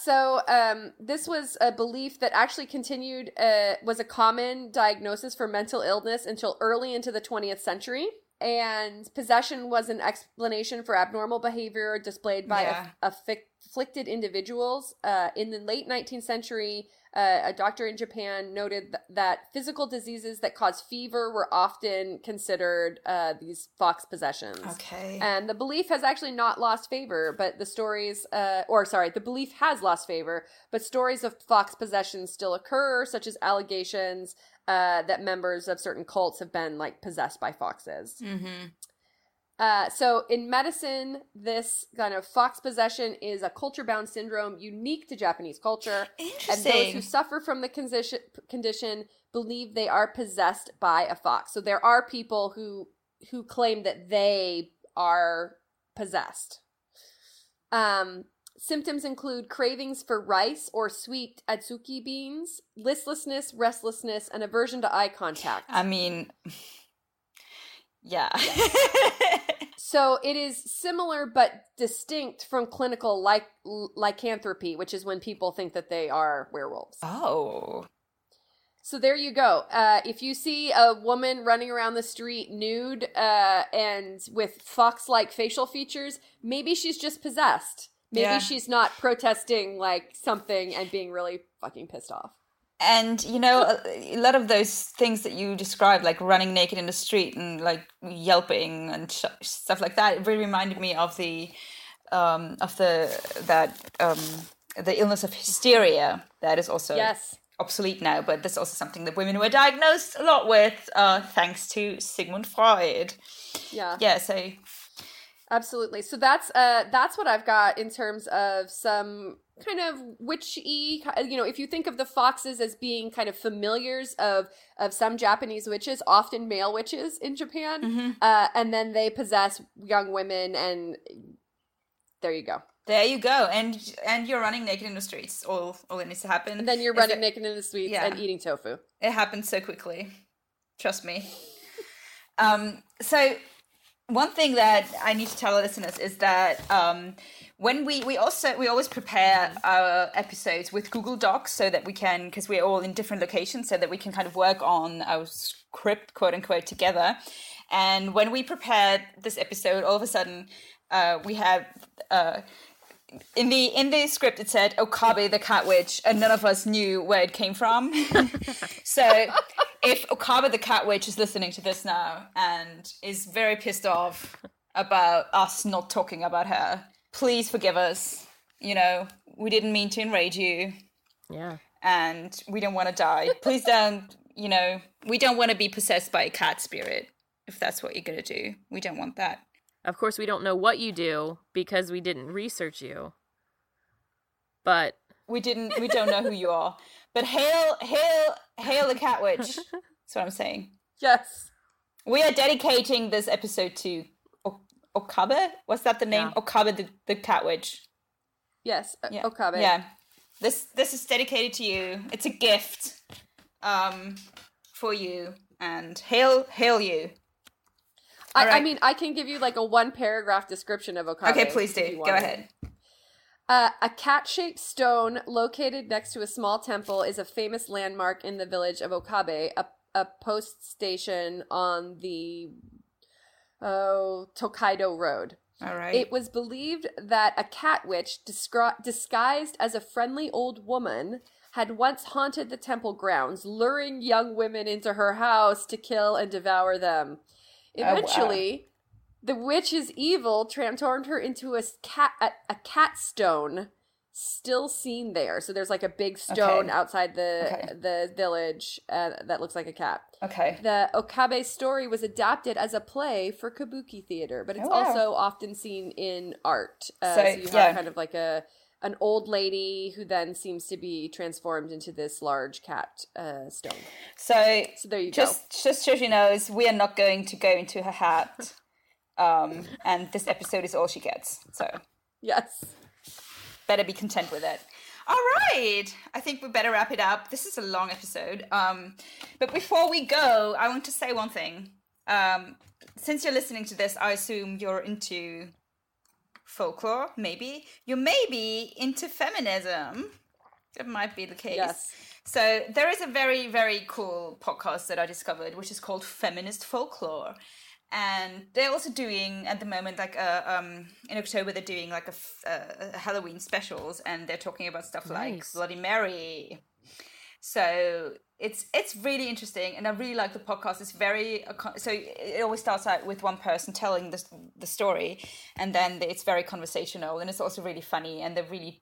this was a belief that actually continued, was a common diagnosis for mental illness until early into the 20th century. And possession was an explanation for abnormal behavior displayed by afflicted individuals. In the late 19th century, a doctor in Japan noted that physical diseases that cause fever were often considered these fox possessions. Okay. And the belief has actually not lost favor, but the belief has lost favor, but stories of fox possession still occur, such as allegations that members of certain cults have been possessed by foxes. Mm-hmm. So in medicine, this kind of fox possession is a culture-bound syndrome unique to Japanese culture. Interesting. And those who suffer from the condition believe they are possessed by a fox. So there are people who claim that they are possessed. Symptoms include cravings for rice or sweet adzuki beans, listlessness, restlessness, and aversion to eye contact. I mean, yeah. So it is similar but distinct from clinical lycanthropy, which is when people think that they are werewolves. Oh. So there you go. If you see a woman running around the street nude and with fox-like facial features, maybe she's just possessed. Maybe she's not protesting something and being really fucking pissed off. And, a lot of those things that you described, like running naked in the street and yelping and stuff like that, it really reminded me of the illness of hysteria that is also obsolete now, but that's also something that women were diagnosed a lot with, thanks to Sigmund Freud. Yeah, so... Absolutely. So that's what I've got in terms of some kind of witchy, if you think of the foxes as being kind of familiars of some Japanese witches, often male witches in Japan, and then they possess young women, and there you go. There you go. And you're running naked in the streets. All that needs to happen. And then you're running naked in the streets and eating tofu. It happens so quickly. Trust me. So... one thing that I need to tell our listeners is that when we always prepare our episodes with Google Docs so that we can, because we're all in different locations, so that we can kind of work on our script, quote unquote, together. And when we prepared this episode, all of a sudden we had in the script it said Okabe the Cat Witch, and none of us knew where it came from. So if Okabe the Cat Witch is listening to this now and is very pissed off, about us not talking about her. Please forgive us. You know, we didn't mean to enrage you. Yeah. And we don't want to die. Please don't, you know, we don't want to be possessed by a cat spirit, if that's what you're going to do. We don't want that. Of course, we don't know what you do because we didn't research you. But we don't know who you are. But hail the cat witch. That's what I'm saying. Yes. We are dedicating this episode to Okabe. What's that the name? Yeah. Okabe the cat witch. Yes. Yeah. Okabe. Yeah. This is dedicated to you. It's a gift for you. And hail you. I mean, I can give you like a 1-paragraph description of Okabe. Okay, please do. Go ahead. A cat-shaped stone located next to a small temple is a famous landmark in the village of Okabe, a post station on the Tokaido Road. All right. It was believed that a cat witch disguised as a friendly old woman had once haunted the temple grounds, luring young women into her house to kill and devour them. Eventually, the witch's evil transformed her into a cat stone, still seen there. So there's like a big stone outside the village that looks like a cat. Okay. The Okabe story was adapted as a play for kabuki theater, but it's also often seen in art. So you have kind of like an old lady who then seems to be transformed into this large cat stone. So there you go. Just so she knows, we are not going to go into her hat. And this episode is all she gets. So yes. Better be content with it. All right. I think we better wrap it up. This is a long episode. But before we go, I want to say one thing. Since you're listening to this, I assume you're into folklore, maybe. You may be into feminism. That might be the case. Yes. So there is a very, very cool podcast that I discovered, which is called Feminist Folklore. And they're also doing, at the moment, like in October, they're doing like a Halloween specials, and they're talking about stuff like Bloody Mary. So it's really interesting, and I really like the podcast. It's very, so it always starts out with one person telling the story, and then it's very conversational, and it's also really funny, and they're really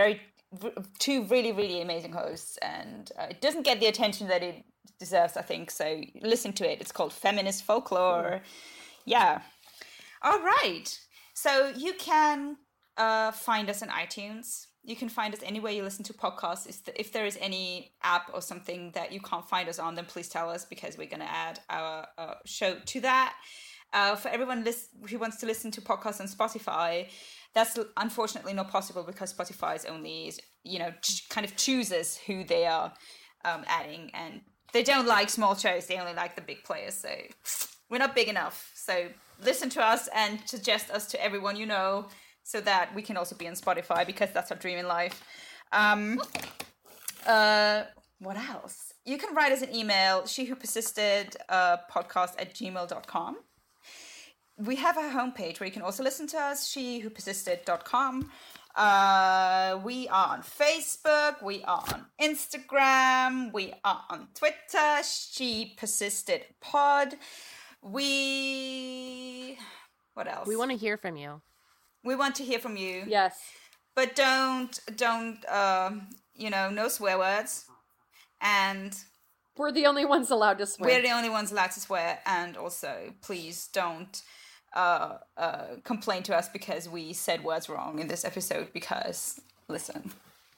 two really, really amazing hosts, and it doesn't get the attention that it deserves, I think. So listen to it. It's called Feminist Folklore. Yeah. All right. So you can find us on iTunes. You can find us anywhere you listen to podcasts. If there is any app or something that you can't find us on, then please tell us, because we're going to add our show to that. For everyone who wants to listen to podcasts on Spotify, that's unfortunately not possible, because Spotify is only, kind of chooses who they are adding, and they don't like small shows. They only like the big players. So we're not big enough. So listen to us and suggest us to everyone you know, so that we can also be on Spotify, because that's our dream in life. What else? You can write us an email, shewhopersisted podcast@gmail.com. We have a homepage where you can also listen to us, shewhopersisted.com. We are on Facebook, we are on Instagram, we are on Twitter, She Persisted Pod. What else? We want to hear from you. We want to hear from you. Yes. But don't no swear words. And we're the only ones allowed to swear. We're the only ones allowed to swear. And also, please don't complain to us because we said words wrong in this episode, because listen,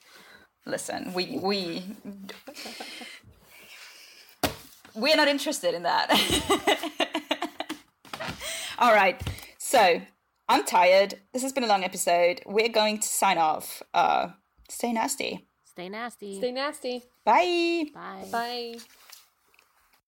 we're not interested in that. All right, so I'm tired. This has been a long episode. We're going to sign off. Stay nasty. Stay nasty. Stay nasty. Bye. Bye. Bye.